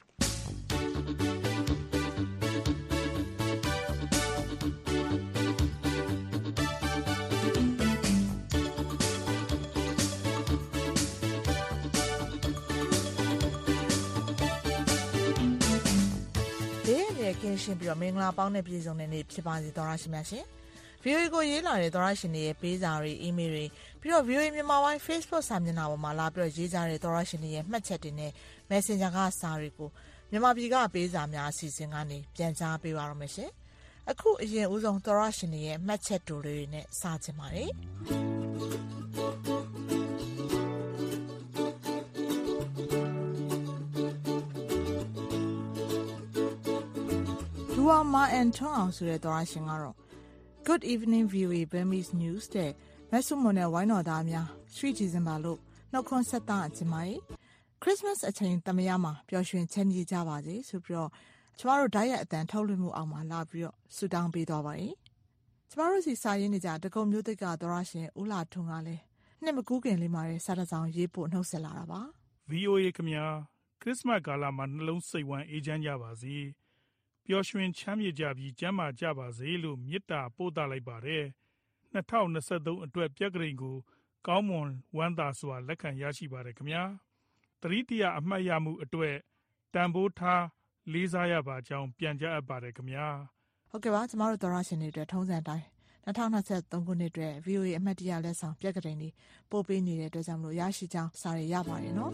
ကင်းရှင်းပြီးတော့မင်္ဂလာပေါင်းနဲ့ပြည်စုံတဲ့နေ့ဖြစ်ပါစေသောရရှိမြရှင်။ ဗွီအိုအေ ကိုရေးလာတဲ့သောရရှင်တွေရဲ့ပေးစာတွေအီးမေးလ်တွေပြီးတော့ ဗွီအိုအေ မြန်မာပိုင်း Facebook စာမျက်နှာပေါ်မှာလာပြီးတော့ရေးကြတဲ့သောရရှင်တွေရဲ့မှတ်ချက်တွေနဲ့ Messenger ကစာတွေကိုမြန်မာပြည်ကပေးစာများအစီအစဉ်ကနေပြန်ကြားပေးပါရမရှင်။အခုအရင်ဦးဆုံးသောရရှင်တွေရဲ့မှတ်ချက်တူတွေနဲ့စချင်ပါတယ်။လူဝမာအန်ထွန်းအောင်ဆိုတဲ့သောရရှင်ကတော့ Good evening ဗွီအိုအေ Burmese News တဲ့မက်ဆုမွန်နဲ့ဝိုင်းတော်သားများရွှေDecemberလို့နှုတ်ခွန်းဆက်တာအချင်းပါရဲ့ခရစ်စမတ်အချိန်သမယမှာပျော်ရွှင်ချမ်းမြေ့ကြပါစေဆိုပြီးတော့ကျမတို့ဓာတ်ရိုက်အတန်ထုတ်လွှင့်မှုအောင်မှာလာပြီးတော့ဆုတောင်းပေးသွားပါရဲ့ကျမတို့စီစာရင်းနေကြတကုံမျိုးသစ်ကသောရရှင်ဦးလာထွန်းကလည်းနှစ်မကူးခင်လေးမှာစာတစောင်ရေးပို့နှုတ်ဆက်လာတာပါဗွီအိုအေ ခင်ဗျာခရစ်စမတ်ကာလမှာနှလုံးစိတ်ဝမ်းအေးချမ်းကြပါစေပျော်ရွှင်ချမ်းမြေ့ကြပြီးကျန်းမာကြပါစေလို့မေတ္တာပို့သလိုက်ပါတယ်၂၀၂၃အတွက်ပြက်ကလေးကိုကောင်းမွန်ဝမ်းသာစွာလက်ခံရရှိပါတယ်ခင်ဗျာတတိတရအမှတ်ရမှုအတွက်တန်ဖိုးထားလေးစားရပါကြောင်းပြန်ကြားအပ်ပါတယ်ခင်ဗျာဟုတ်ကဲ့ပါကျမတို့သောရရှင်တွေအတွက်ထုံးစံတိုင်း၂၀၂၃ခုနှစ်အတွက် ဗီအိုအေ အမှတ်တရလက်ဆောင်ပြက်ကလေးတွေပို့ပေးနေတဲ့အတွက်ကြောင့်မလို့ရရှိကြောင်းစာရရပါတယ်နော်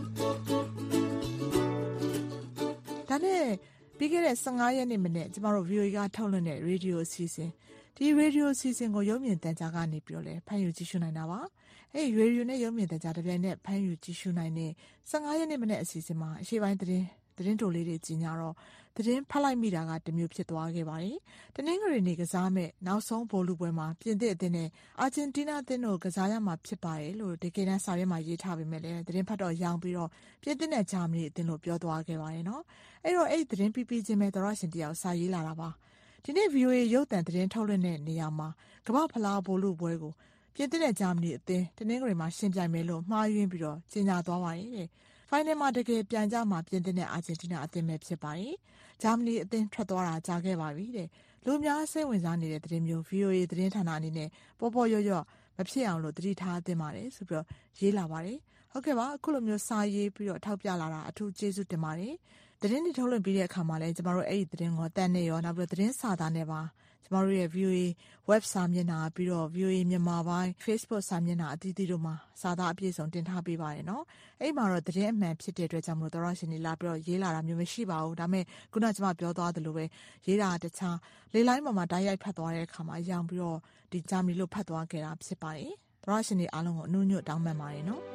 ဒါနဲ့ပြီးခဲ့တဲ့၁၅ရက်နေ့မနေ့ကျမတို့ ဗီအိုအေ ကထုတ်လွှင့်တဲ့ရေဒီယိုအစီအစဉ်ဒီရေဒီယိုအစီအစဉ်ကိုရုပ်မြင်သံကြားကနေပြီးတော့လည်းဖမ်းယူကြည့်ရှုနိုင်တာပါအဲ့ဒီရေဒီယိုနဲ့ရုပ်မြင်သံကြားတစ်ပြိုင်နက်ဖမ်းယူကြည့်ရှုနိုင်တဲ့၁၅ရက်နေ့မနေ့အစီအစဉ်မှာအရှိပိုင်းသတင်းသတင်းတိုလေးတွေကြီးညာတော့သတင်းဖတ်လိုက်မိတာကတမျိုးဖြစ်သွားခဲ့ပါတယ်တနင်္ဂနွေနေ့ကစားမဲ့နောက်ဆုံးဗိုလ်လုပွဲမှာပြင်သစ်အသင်းနဲ့အာဂျင်တီးနားအသင်းတို့ကစားရမှာဖြစ်ပါတယ်လို့ဒီကေတန်းစာရွက်မှာရေးထားပေမဲ့လည်းသတင်းဖတ်တော့ရောင်ပြီးတော့ပြင်သစ်နဲ့ဂျာမနီအသင်းလို့ပြောသွားခဲ့ပါတယ်နော်အဲ့တော့အဲ့ဒီသတင်းပြပြချင်းပဲသောရရှင်တယောက်စာရေးလာတာပါဒီနေ့ ဗီအိုအေ ရုပ်သံသတင်းထုတ်လွှင့်တဲ့နေရာမှာကမ္ဘာဖလားဗိုလ်လုပွဲကိုပြင်သစ်နဲ့ဂျာမနီအသင်းတနင်္ဂနွေမှာရှင်းပြမယ်လို့မှားယွင်းပြီးတော့ကြေညာသွားပါတယ်တဲ့ဖိုင်နယ်မှာတကယ်ပြန်ကြမှာပြင်သစ်နဲ့အာဂျင်တီးနားအသင်းပဲဖြစ်ပါတယ်ဂျာမနီအသင်းထွက်သွားတာကြာခဲ့ပါပြီတဲ့လူများစိတ်ဝင်စားနေတဲ့သတင်းမျိုး ဗီအိုအေ သတင်းဌာနအနေနဲ့ပေါ်ပေါ်ရော့ရော့မဖြစ်အောင်လို့တတိထားသင့်ပါတယ်ဆိုပြီးတော့ရေးလာပါတယ်ဟုတ်ကဲ့ပါအခုလိုမျိုးစာရေးပြီးတော့ထောက်ပြလာတာအထူးကျေးဇူးတင်ပါတယ်သတင်းတွေထုတ်လွှင့်ပြီးတဲ့အခါမှာလည်းကျမတို့အဲ့ဒီသတင်းကိုတန်နေရောနောက်ပြီးတော့သတင်းစာသားနဲ့ပါကျမတို့ရဲ့ ဗီအိုအေ web စာမျက်နှာပြီးတော့ ဗီအိုအေ မြန်မာပိုင်း Facebook စာမျက်နှာအသီးသီးတို့မှာစာသားအပြည့်စုံတင်ထားပေးပါတယ်နော်အဲ့မှာတော့သတင်းအမှန်ဖြစ်တဲ့အတွက်ကြောင့်မလို့သောရရှင်တွေလာပြီးတော့ရေးလာတာမျိုးမရှိပါဘူးဒါပေမဲ့ခုနကကျမပြောသွားသလိုပဲရေးတာတခြားလေလိုင်းပေါ်မှာဓာတ်ရိုက်ဖတ်သွားတဲ့အခါမှာရောင်ပြီးတော့ဒီဂျာမနီလို့ဖတ်သွားခဲ့တာဖြစ်ပါတယ်သောရရှင်တွေအားလုံးကိုအနုညွတ်တောင်းပန်ပါတယ်နော်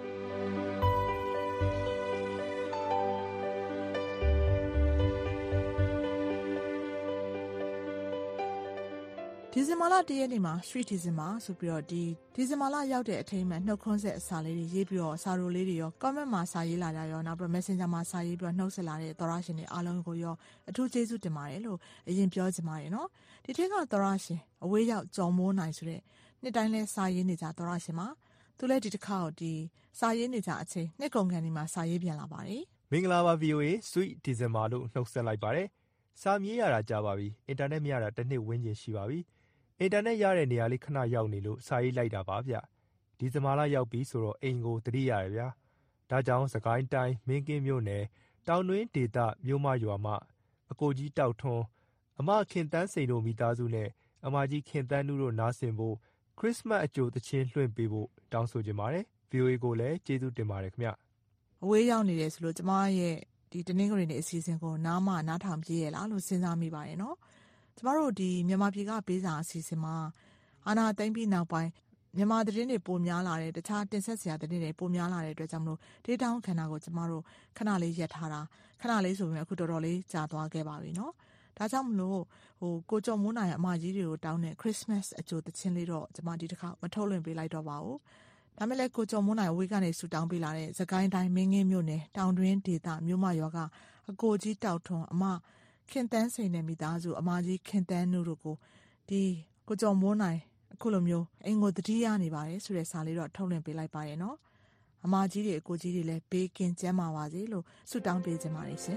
ဒီဇင်ဘာလတရက်နေ့မှာ Street December ဆိုပြီးတော့ဒီဒီဇင်ဘာလရောက်တဲ့အထိမ်းအမှတ်နှုတ်ခွန်းဆက်အစာလေးတွေရေးပြီးတော့စာရိုလေးတွေရော comment မှာစာရေးလာကြရောနောက်ပြီး Messenger မှာစာရေးပြီးတော့နှုတ်ဆက်လာတဲ့သောရရှင်တွေအားလုံးကိုရောအထူးကျေးဇူးတင်ပါတယ်လို့အရင်ပြောချင်ပါတယ်နော်ဒီထက်ကသောရရှင်အဝေးရောက်ကြော်မိုးနိုင်ဆိုတဲ့နှစ်တိုင်းလဲစာရေးနေကြသောရရှင်မှာသူလည်းဒီတစ်ခါဒီစာရေးနေကြအချိန်နှစ်ကုန်ကန်ဒီမှာစာရေးပြန်လာပါတယ်မင်္ဂလာပါ ဗီအိုအေ Sweet December လို့နှုတ်ဆက်လိုက်ပါတယ်စာမြေးရတာကြာပါပြီအင်တာနက်မရတာတစ်နှစ်ဝန်းကျင်ရှိပါပြီအင်တာနက်ရတဲ့နေရာလေးခဏရောက်နေလို့စာရေးလိုက်တာပါဗျဒီဇင်ဘာလရောက်ပြီဆိုတော့အိမ်ကိုတတိရတယ်ဗျာဒါကြောင့်စကိုင်းတိုင်းမင်းကင်းမြို့နယ်တောင်တွင်းဒေသမြို့မရွာမှအကိုကြီးတောက်ထွန်းအမခင်တန်းစိန်တို့မိသားစုနဲ့အမကြီးခင်တန်းနုတို့နားဆင်ဖို့ခရစ်စမတ်အကြိုသချင်းလွှင့်ပေးဖို့တောင်းဆိုကြပါတယ် ဗီအိုအေ ကိုလည်းကျေးဇူးတင်ပါတယ်ခင်ဗျအဝေးရောက်နေတယ်ဆိုလို့ကျမရဲ့ဒီတနင်္ဂနွေနေ့အစီအစဉ်ကိုနားမနားထောင်ပြည့်ရလားလို့စဉ်းစားမိပါတယ်နော်ကျမတို့ဒီမြန်မာပြည်ကပေးစာအစီအစဉ်မှာအာနာသိမ့်ပြီးနောက်ပိုင်းမြန်မာသတင်းတွေပိုများလာတယ်တခြားတင်ဆက်စရာသတင်းတွေပိုများလာတဲ့အတွက်ကြောင့်မလို့ဒေတာခန္ဓာကိုကျမတို့ခဏလေးရက်ထားတာခဏလေးဆိုပေမဲ့အခုတော်တော်လေးကြာသွားခဲ့ပါပြီနော်ဒါကြောင့်မလို့ဟိုကိုကျော်မိုးနိုင်အမကြီးတွေကိုတောင်းတဲ့ Christmas အကြိုသချင်းလေးတော့ကျမဒီတစ်ခါမထုတ်လွှင့်ပေးလိုက်တော့ပါဘူးဒါမဲ့လည်းကိုကျော်မိုးနိုင်အဝေးကနေဆူတောင်းပေးလာတဲ့စကိုင်းတိုင်းမင်းငင်းမြို့နယ်တောင်တွင်းဒေသမြို့မရွာကအကိုကြီးတောက်ထွန်းအမခင်တန်းစိန်နဲ့မိသားစုအမကြီးခင်တန်းနုတို့ကိုဒီကိုကျော်မိုးနိုင်အခုလိုမျိုးအိမ်ကိုတတိယနေပါတယ်ဆိုတဲ့စာလေးတော့ထုတ်လွှင့်ပေးလိုက်ပါရဲ့နော်အမကြီးတွေအကိုကြီးတွေလည်းဘေးကင်းကျန်းမာပါစေလို့ဆုတောင်းပေးကြပါတယ်ရှင်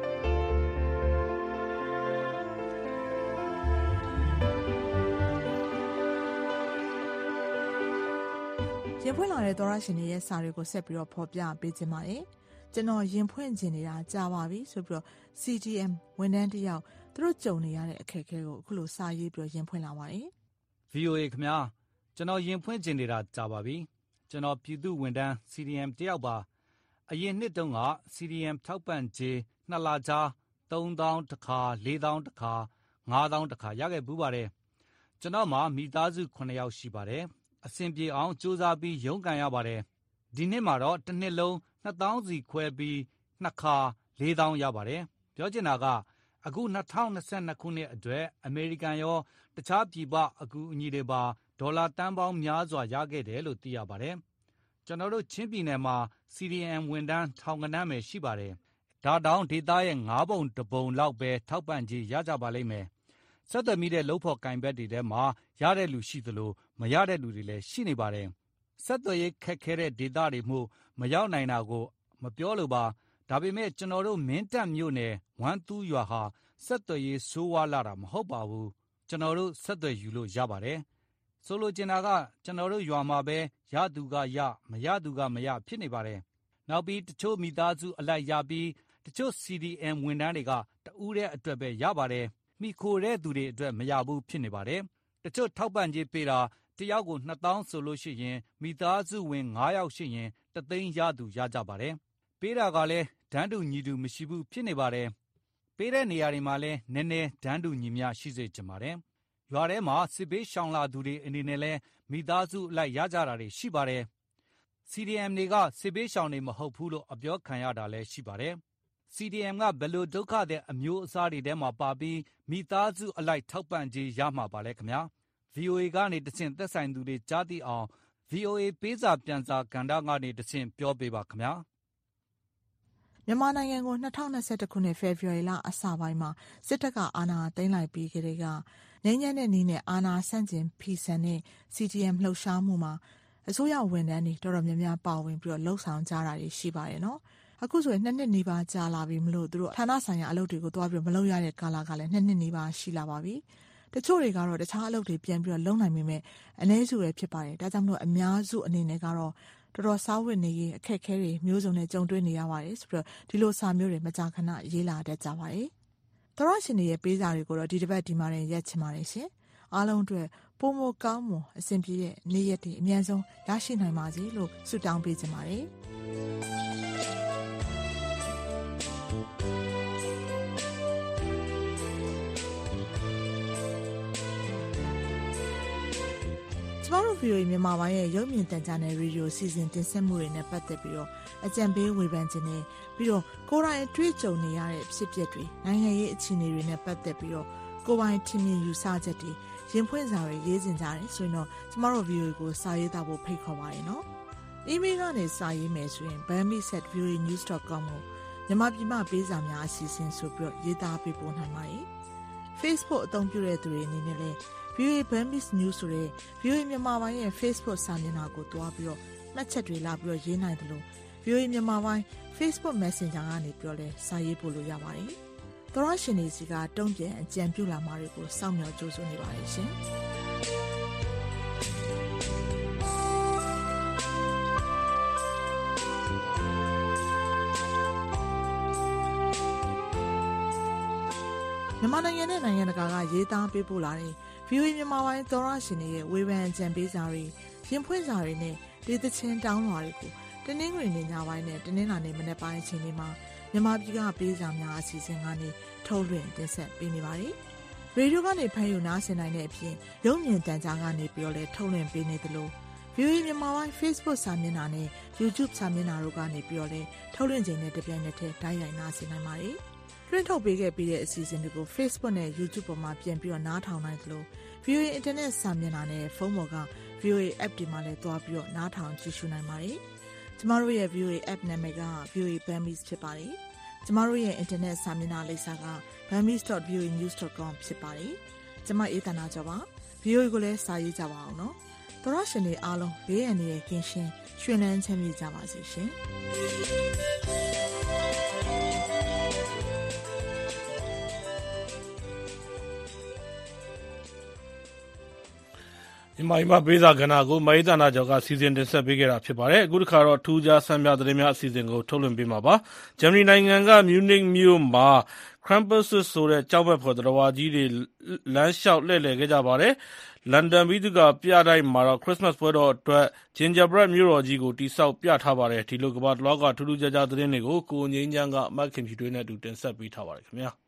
ရင်ဖွင့်လာတဲ့သောရရှင်တွေရဲ့စာတွေကိုဆက်ပြီးတော့ဖော်ပြပေးခြင်းပါတယ်ကျွန်တော်ရင်ဖွင့်ခြင်းနေတာကြာပါပြီဆိုပြီးတော့ စီ တီ အမ် ဝန်ထမ်းတယောက်သူတို့ကြုံနေရတဲ့အခက်အခဲကိုအခုလိုစာရေးပြီးတော့ရင်ဖွင့်လာပါတယ်ဗီအိုအေ ခင်ဗျာကျွန်တော်ရင်ဖွင့်ခြင်းနေတာကြာပါပြီကျွန်တော်ပြည်သူဝန်ထမ်း စီ တီ အမ် တယောက်ပါအရင်နှစ်တုန်းက စီ တီ အမ် ထောက်ပံ့ကြေးနှစ်လကြာသုံးသောင်းတစ်ခါလေးသောင်းတစ်ခါငါးသောင်းတစ်ခါရခဲ့ပူးပါတယ်ကျွန်တော်မှာမိသားစုခုနှစ်ယောက်ရှိပါတယ်အဆင်ပြေအောင်စူးစမ်းပြီးရုန်းကန်ရပါတယ်ဒီနှစ်မှာတော့တစ်နှစ်လုံးနှစ်သောင်းစီခွဲပြီးနှစ်ခါလေးသောင်းရပါတယ်ပြောချင်တာကအခုနှစ်ထောင်နှစ်ဆယ်နှစ်ခုနှစ်အတွက်အမေရိကန်ရောတခြားပြည်ပအကူအညီတွေပါဒေါ်လာတန်ပေါင်းများစွာရခဲ့တယ်လို့သိရပါတယ်ကျွန်တော်တို့ချင်းပြည်နယ်မှာ စီ ဒီ အမ် ဝန်ထမ်းထောင်ကနန်းပဲရှိပါတယ်ဒါတောင်ဒေသရဲ့ငါးပုံတစ်ပုံလောက်ပဲထောက်ပံ့ကြေးရကြပါလိမ့်မယ်ဆက်သွယ်မိတဲ့လုပ်ဖို့ကင်ဘက်တွေထဲမှာရတဲ့လူရှိသလိုမရတဲ့လူတွေလည်းရှိနေပါတယ်ဆက်သွယ်ရေးခက်ခဲတဲ့ဒေသတွေမှုမရောက်နိုင်တာကိုမပြောလို့ပါဒါပေမဲ့ကျွန်တော်တို့မင်းတပ်မြို့နယ်ဝမ်တူးရွာဟာဆက်သွယ်ရေးဆိုးဝါးလာတာမဟုတ်ပါဘူးကျွန်တော်တို့ဆက်သွယ်ယူလို့ရပါတယ်ဆိုလိုချင်တာကကျွန်တော်တို့ရွာမှာပဲရသူကရမရသူကမရဖြစ်နေပါတယ်နောက်ပြီးတချို့မိသားစုအလိုက်ရပြီးတချို့ စီ ဒီ အမ် ဝန်ထမ်းတွေကတဦးတဲ့အတွက်ပဲရပါတယ်မိခိုတဲ့သူတွေအတွက်မရဘူးဖြစ်နေပါတယ်တချို့ထောက်ပံ့ကြေးပေးတာတယောက်ကိုနှစ်သောင်းဆိုလို့ရှိရင်မိသားစုဝင်ငါးယောက်ရှိရင်တသိန်းရသူရကြပါတယ်ပေးတာကလည်းဒန်းတူညီတူမရှိဘူးဖြစ်နေပါတယ်ပေးတဲ့နေရာတွေမှာလည်းနည်းနည်းဒန်းတူညီမျှရှိစေချင်ပါတယ်ရွာထဲမှာစစ်ဘေးရှောင်လာသူတွေအနေနဲ့လည်းမိသားစုအလိုက်ရကြတာတွေရှိပါတယ် စီ ဒီ အမ် တွေကစစ်ဘေးရှောင်တွေမဟုတ်ဘူးလို့အပြောခံရတာလည်းရှိပါတယ်စီ ဒီ အမ် ကဘယ်လိုဒုက္ခတဲ့အမျိုးအစားတွေထဲမှာပါပြီးမိသားစုအလိုက်ထောက်ပံ့ကြေးရမှာပါလဲခင်ဗျာ ဗီအိုအေ ကနေတဆင့်သက်ဆိုင်သူတွေကြားသိအောင် ဗီအိုအေ ပေးစာပြန်စာကဏ္ဍကနေတဆင့်ပြောပေးပါခင်ဗျာမြန်မာနိုင်ငံကို၂၀၂၁ခုနှစ်ဖေဖော်ဝါရီလအစပိုင်းမှာစစ်တပ်ကအာဏာသိမ်းလိုက်ပြီးကတည်းကငြိမ်းချမ်းတဲ့နည်းနဲ့အာဏာဆန့်ကျင်ဖီဆန်တဲ့ စီ တီ အမ် လှုပ်ရှားမှုမှာအစိုးရဝန်ထမ်းတွေတော်တော်များများပါဝင်ပြီးတော့လှုပ်ဆောင်ကြတာတွေရှိပါတယ်နော်အခုဆိုရင်နှစ်နှစ်နီးပါးကြာလာပြီမလို့သူတို့ဌာနဆိုင်ရာအလုပ်တွေကိုသွားပြီးမလုပ်ရတဲ့ကာလကလည်းနှစ်နှစ်နီးပါးရှိလာပါပြီတချို့တွေကတော့တခြားအလုပ်တွေပြန်ပြီးတော့လုပ်နိုင်ပေမဲ့အနည်းစုပဲဖြစ်ပါတယ်ဒါကြောင့်မလို့အများစုအနေနဲ့ကတော့တော်တော်စားဝတ်နေရေးအခက်အခဲတွေမျိုးစုံနဲ့ကြုံတွေ့နေရပါတယ်ဆိုတော့ဒီလိုစာမျိုးတွေမကြာခဏရေးလာတတ်ကြပါတယ်သောရရှင်တွေရဲ့ပေးစာတွေကိုတော့ဒီတစ်ပတ်ဒီမှာရင်ရက်ချင်ပါတယ်ရှင်အားလုံးအတွက်ပိုမိုကောင်းမွန်အဆင်ပြေတဲ့နေ့ရက်တွေအများဆုံးရရှိနိုင်ပါစေလို့ဆုတောင်းပေးချင်ပါတယ်ကျမတို့ ဗီအိုအေ မြန်မာပိုင်းရဲ့ရုပ်မြင်သံကြားနယ်ရေဒီယိုစီစဉ်တင်ဆက်မှုတွေနဲ့ပတ်သက်ပြီးတော့အကြံပေးဝေဖန်ခြင်းနဲ့ပြီးတော့ကိုယ်တိုင်တွေ့ကြုံနေရတဲ့ဖြစ်ပျက်တွေနိုင်ငံရေးအခြေအနေတွေနဲ့ပတ်သက်ပြီးတော့ကိုယ်ပိုင်ထင်မြင်ယူဆချက်တွေရင်ဖွင့်စာတွေရေးစင်ကြတယ်ဆိုရင်တော့ကျမတို့ ဗီအိုအေ ကိုစာရေးသားဖို့ဖိတ်ခေါ်ပါတယ်နော်။ email ကနေစာရေးမယ်ဆိုရင် burmese at v o a news dot com ကိုမြန်မာပြည်မှာပေးစာများအစီအစဉ်ဆိုပြီးတော့ရေးသားပေးပို့နိုင်ပါတယ်။ Facebook အသုံးပြုတဲ့သူတွေအနေနဲ့လည်း ဗွီအိုအေ Burmese News ဆိုတဲ့ ဗွီအိုအေမြန်မာပိုင်းရဲ့ Facebook စာမျက်နှာကိုတွားပြီးတော့မှတ်ချက်တွေလာပြီးတော့ရေးနိုင်တယ်လို့ ဗွီအိုအေမြန်မာပိုင်း Facebook Messenger ကနေပြီးတော့လည်းစာရေးပို့လို့ရပါတယ်။သောရရှင်တွေစီကတုံ့ပြန်အကြံပြုလာမှာတွေကိုစောင့်မျှော်ကြိုးစားနေပါတယ်ရှင်။မြန်မာနိုင်ငံနဲ့နိုင်ငံတကာကရေးသားပေးပို့လာတဲ့ ဗွီအိုအေမြန်မာပိုင်းသောရရှင်တွေရဲ့ဝေဖန်အကြံပေးစာတွေရင်ဖွင့်စာတွေနဲ့ဒေသချင်းတောင်းလွှာတွေကိုတနင်္ဂနွေနေ့ညပိုင်းနဲ့တနင်္လာနေ့မနက်ပိုင်းအချိန်တွေမှာမြန်မာပြည်ကပေးစာများအစီအစဉ်ကနေထုတ်လွှင့်တင်ဆက်ပေးနေပါတယ်။ရေဒီယိုကနေဖမ်းယူနားဆင်နိုင်တဲ့အပြင်ရုပ်မြင်သံကြားကနေပြီးတော့လည်းထုတ်လွှင့်ပေးနေသလို ဗွီအိုအေမြန်မာပိုင်း Facebook စာမျက်နှာနဲ့ YouTube စာမျက်နှာတို့ကနေပြီးတော့လည်းထုတ်လွှင့်ချိန်နဲ့တပြိုင်နက်တည်းတိုက်ရိုက်နားဆင်နိုင်ပါတယ်။လွှင့်ထုတ်ပေးခဲ့ပြီးတဲ့အစီအစဉ်တွေကို Facebook နဲ့ YouTube ပေါ်မှာပြန်ပြီးတော့နားထောင်နိုင်သလို ဗွီအိုအေ Internet စာမျက်နှာနဲ့ဖုန်းပေါ်က ဗွီအိုအေ App တွေမှာလည်းတွားပြီးတော့နားထောင်ကြည့်ရှုနိုင်ပါတယ်။ကျမတို့ရဲ့ ဗွီအိုအေ App နာမည်က ဗွီအိုအေ Burmese ဖြစ်ပါတယ်။ကျမတို့ရဲ့ Internet စာမျက်နှာလိပ်စာက burmese dot v o a news dot com ဖြစ်ပါတယ်။ကျမအေးသနာကျော်ပါ။ ဗွီအိုအေကိုလည်းစာရေးကြပါအောင်နော်။သောရရှင်တွေအားလုံးဘေးအန္တရာယ်ကင်းရှင်းရွှင်လန်းချမ်းမြေ့ကြပါစေရှင်။ဒီမှာမှပေးစာကဏ္ဍကိုမေတ္တာနာကျော်ကစီစဉ်တင်ဆက်ပေးခဲ့တာဖြစ်ပါတယ်။အခုတစ်ခါတော့ထူးခြားဆန်းပြသတင်းများအစီအစဉ်ကိုထုတ်လွှင့်ပေးမှာပါ။ဂျာမနီနိုင်ငံကမြူနစ်မြို့မှာ Krampus ဆိုတဲ့ကြောက်မက်ဖွယ်တော်ဝါကြီးတွေလမ်းလျှောက်လှည့်လည်ခဲ့ကြပါတယ်။လန်ဒန်ပြည်သူ့ကပြတိုက်မှာတော့ Christmas ပွဲတော်အတွက် Gingerbread မြို့တော်ကြီးကိုတိစောက်ပြထားပါတယ်။ဒီလိုကမ္ဘာတလွှားကထူးထူးခြားခြားသတင်းတွေကိုကိုငိမ့်ချမ်းကမတ်ခင်ဖြူတွေနဲ့အတူတင်ဆက်ပေးထားပါတယ်ခင်ဗျာ။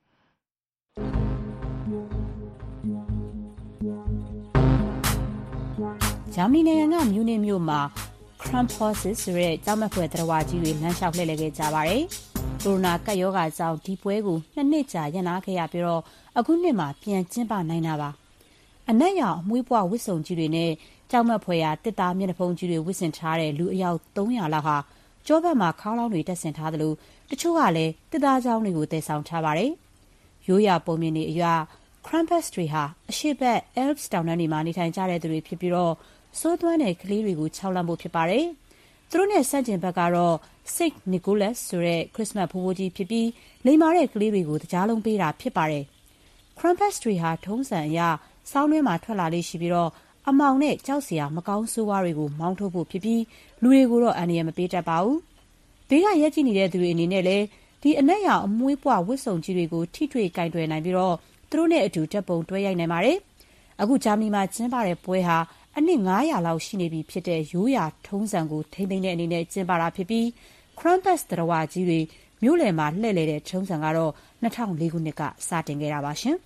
ဂျာမနီနိုင်ငံကမြူနစ်မြို့မှာ Krampus ဆိုတဲ့ကြောက်မက်ဖွယ်တော်ဝါကြီးတွေလမ်းလျှောက်လှည့်လည်ခဲ့ကြပါတယ်။ကိုရိုနာကပ်ရောဂါကြောင့်ဒီပွဲကိုနှစ်နှစ်ကြာရပ်နားခဲ့ရပြီးတော့အခုနှစ်မှာပြန်ကျင်းပနိုင်တာပါ။အနက်ရောင်အမွှေးပွားဝတ်စုံကြီးတွေနဲ့ကြောက်မက်ဖွယ်ရာတစ်သားမျက်နှာဖုံးကြီးတွေဝတ်ဆင်ထားတဲ့လူအယောက်သုံးရာလောက်ဟာကြောဘက်မှာခေါင်းလောင်းတွေတက်ဆင်ထားသလိုတချို့ကလည်းတစ်သားချောင်းတွေကိုတည်ဆောင်ထားပါတယ်။ရိုးရာပုံမြင်တွေအရ Krampus တွေဟာအရှေ့ဘက် Alps တောင်တန်းတွေမှာနေထိုင်ကြတဲ့သူတွေဖြစ်ပြီးတော့စိုးသွမ်းတဲ့ကလေးတွေကိုခြောက်လန့်ဖို့ဖြစ်ပါတယ်။သူတို့နဲ့ဆန့်ကျင်ဘက်ကတော့ Saint Nicholas ဆိုတဲ့ခရစ်စမတ်ဘိုးဘိုးကြီးဖြစ်ပြီးလိမ္မာတဲ့ကလေးတွေကိုတကြားလုံးပေးတာဖြစ်ပါတယ်။ Krampus တွေဟာထုံးစံအရဆောင်းတွင်းမှာထွက်လာလေးရှိပြီးတော့အမောင်နဲ့ကြောက်စရာမကောင်းဆိုးဝါးတွေကိုမောင်းထုတ်ဖို့ဖြစ်ပြီးလူတွေကိုတော့အန္တရာယ်မပေးတတ်ပါဘူး။ဘေးကရက်ကြည့်နေတဲ့သူတွေအနေနဲ့လည်းဒီအနက်ရောင်အမွှေးပွားဝတ်စုံကြီးတွေကိုထိတွေ့ကင်တွယ်နိုင်ပြီးတော့သူတို့နဲ့အတူတက်ပုံတွဲရိုက်နိုင်ပါတယ်။အခုဂျာမနီမှာကျင်းပတဲ့ပွဲဟာအနှစ်ငါးရာလောက်ရှိနေပြီဖြစ်တဲ့ရိုးရာထုံးစံကိုထိမ့်သိမ်းတဲ့အနေနဲ့ကျင်းပတာဖြစ်ပြီး Krampus တော်ဝါကြီးတွေမြို့လယ်မှာလှည့်လည်တဲ့ထုံးစံကတော့၂၀၀၄ခုနှစ်ကစတင်ခဲ့တာပါရှင်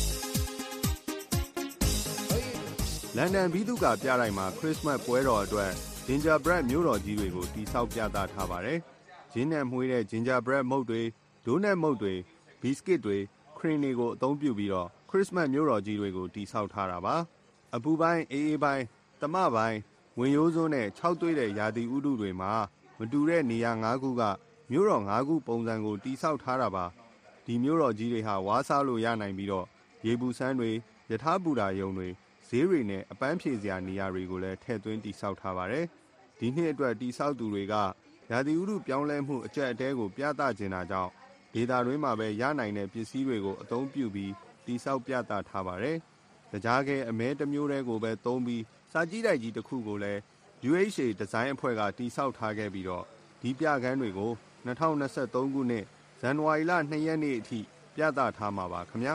။လန်ဒန်ပြည်သူ့ကပြတိုက်မှာခရစ်စမတ်ပွဲတော်အတွက် Gingerbread မြို့တော်ကြီးတွေကိုတိစောက်ပြသထားပါတယ်။ဂျင်းနဲ့မှုေးတဲ့ Gingerbread မုတ်တွေဒိုးနဲ့မုတ်တွေဘီစကစ်တွေခရင်တွေကိုအသုံးပြုပြီးတော့ခရစ်စမတ်မြို့တော်ကြီးတွေကိုတိစောက်ထားတာပါ။အပူပိုင်းအေးအေးပိုင်းတမပိုင်းဝင်ရိုးစွန်းနဲ့ခြောက်သွေးတဲ့ရာသီဥတုတွေမှာမတူတဲ့နေရာ၅ခုကမြို့တော်၅ခုပုံစံကိုတိစောက်ထားတာပါဒီမြို့တော်ကြီးတွေဟာဝါးစားလို့ရနိုင်ပြီးတော့ရေပူစမ်းတွေယထာပူတာယုံတွေဈေးတွေနဲ့အပန်းဖြေစရာနေရာတွေကိုလည်းထည့်သွင်းတိစောက်ထားပါတယ်ဒီနှစ်အတွက်တိစောက်သူတွေကရာသီဥတုပြောင်းလဲမှုအကျက်အတဲကိုပြသကျင်တာကြောင့်ဒေသတွင်းမှာပဲရနိုင်တဲ့ပစ္စည်းတွေကိုအသုံးပြုပြီးတိစောက်ပြသထားပါတယ်ကြားကဲအမဲတစ်မျိုးတည်းကိုပဲသုံးပြီးစာကြည့်တိုက်ကြီးတစ်ခုကိုလည်း ယူ အေချ် အေ ဒီဇိုင်းအဖွဲ့ကတိစောက်ထားခဲ့ပြီးတော့ဒီပြကန်းတွေကို၂၀၂၃ခုနှစ်ဇန်နဝါရီလ၂ရက်နေ့အထိပြသထားမှာပါခင်ဗျာ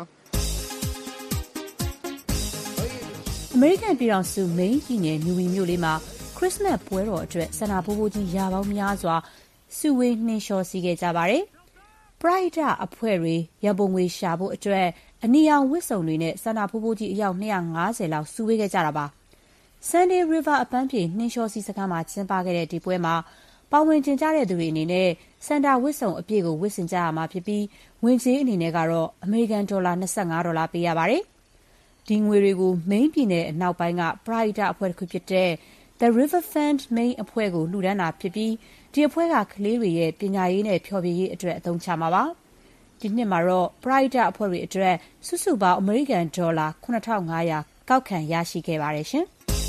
အမေရိကန်ပြည်ထောင်စုမိန်းပြည်နယ်နူဝီမြို့လေးမှာခရစ်စမတ်ပွဲတော်အတွက်ဆန္ဒဘိုးဘိုးကြီးရာပေါင်းများစွာစုဝေးနှင်းလျှောစီခဲ့ကြပါတယ်ပရိုက်တာအဖွဲ့တွေရန်ပုံငွေရှာဖို့အတွက်အနီရောင်ဝတ်စုံတွေနဲ့ဆန္ဒဖိုးဖိုးကြီးအယောက်၂၅၀လောက်စုဝေးခဲ့ကြတာပါ။ Sunday River အပန်းဖြေနှင်းလျှောစီစခန်းမှာကျင်းပခဲ့တဲ့ဒီပွဲမှာပါဝင်ကျင်ကြတဲ့သူတွေအနေနဲ့စန်တာဝတ်စုံအပြည့်ကိုဝတ်ဆင်ကြရမှာဖြစ်ပြီးဝင်ကြေးအနေနဲ့ကတော့အမေရိကန်ဒေါ်လာ၂၅ဒေါ်လာပေးရပါတယ်။ဒီငွေတွေကိုမိန်းပြည်နယ်အနောက်ပိုင်းကပရိုက်တာအဖွဲ့တစ်ခုဖြစ်တဲ့ The River Fund Main အဖွဲ့ကိုလှူဒန်းတာဖြစ်ပြီးဒီအဖွဲ့ကကလေးတွေရဲ့ပညာရေးနဲ့ဖျော်ဖြေရေးအတွက်အသုံးချမှာပါ။ ဒီဒီနှစ်မှာတော့ပရိဒတ်အဖွဲ့တွေအတွက်စုစုပေါင်းအမေရိကန်ဒေါ်လာခုနှစ်ထောင်ငါးရာကောက်ခံရရှိခဲ့ပါတယ်ရှင်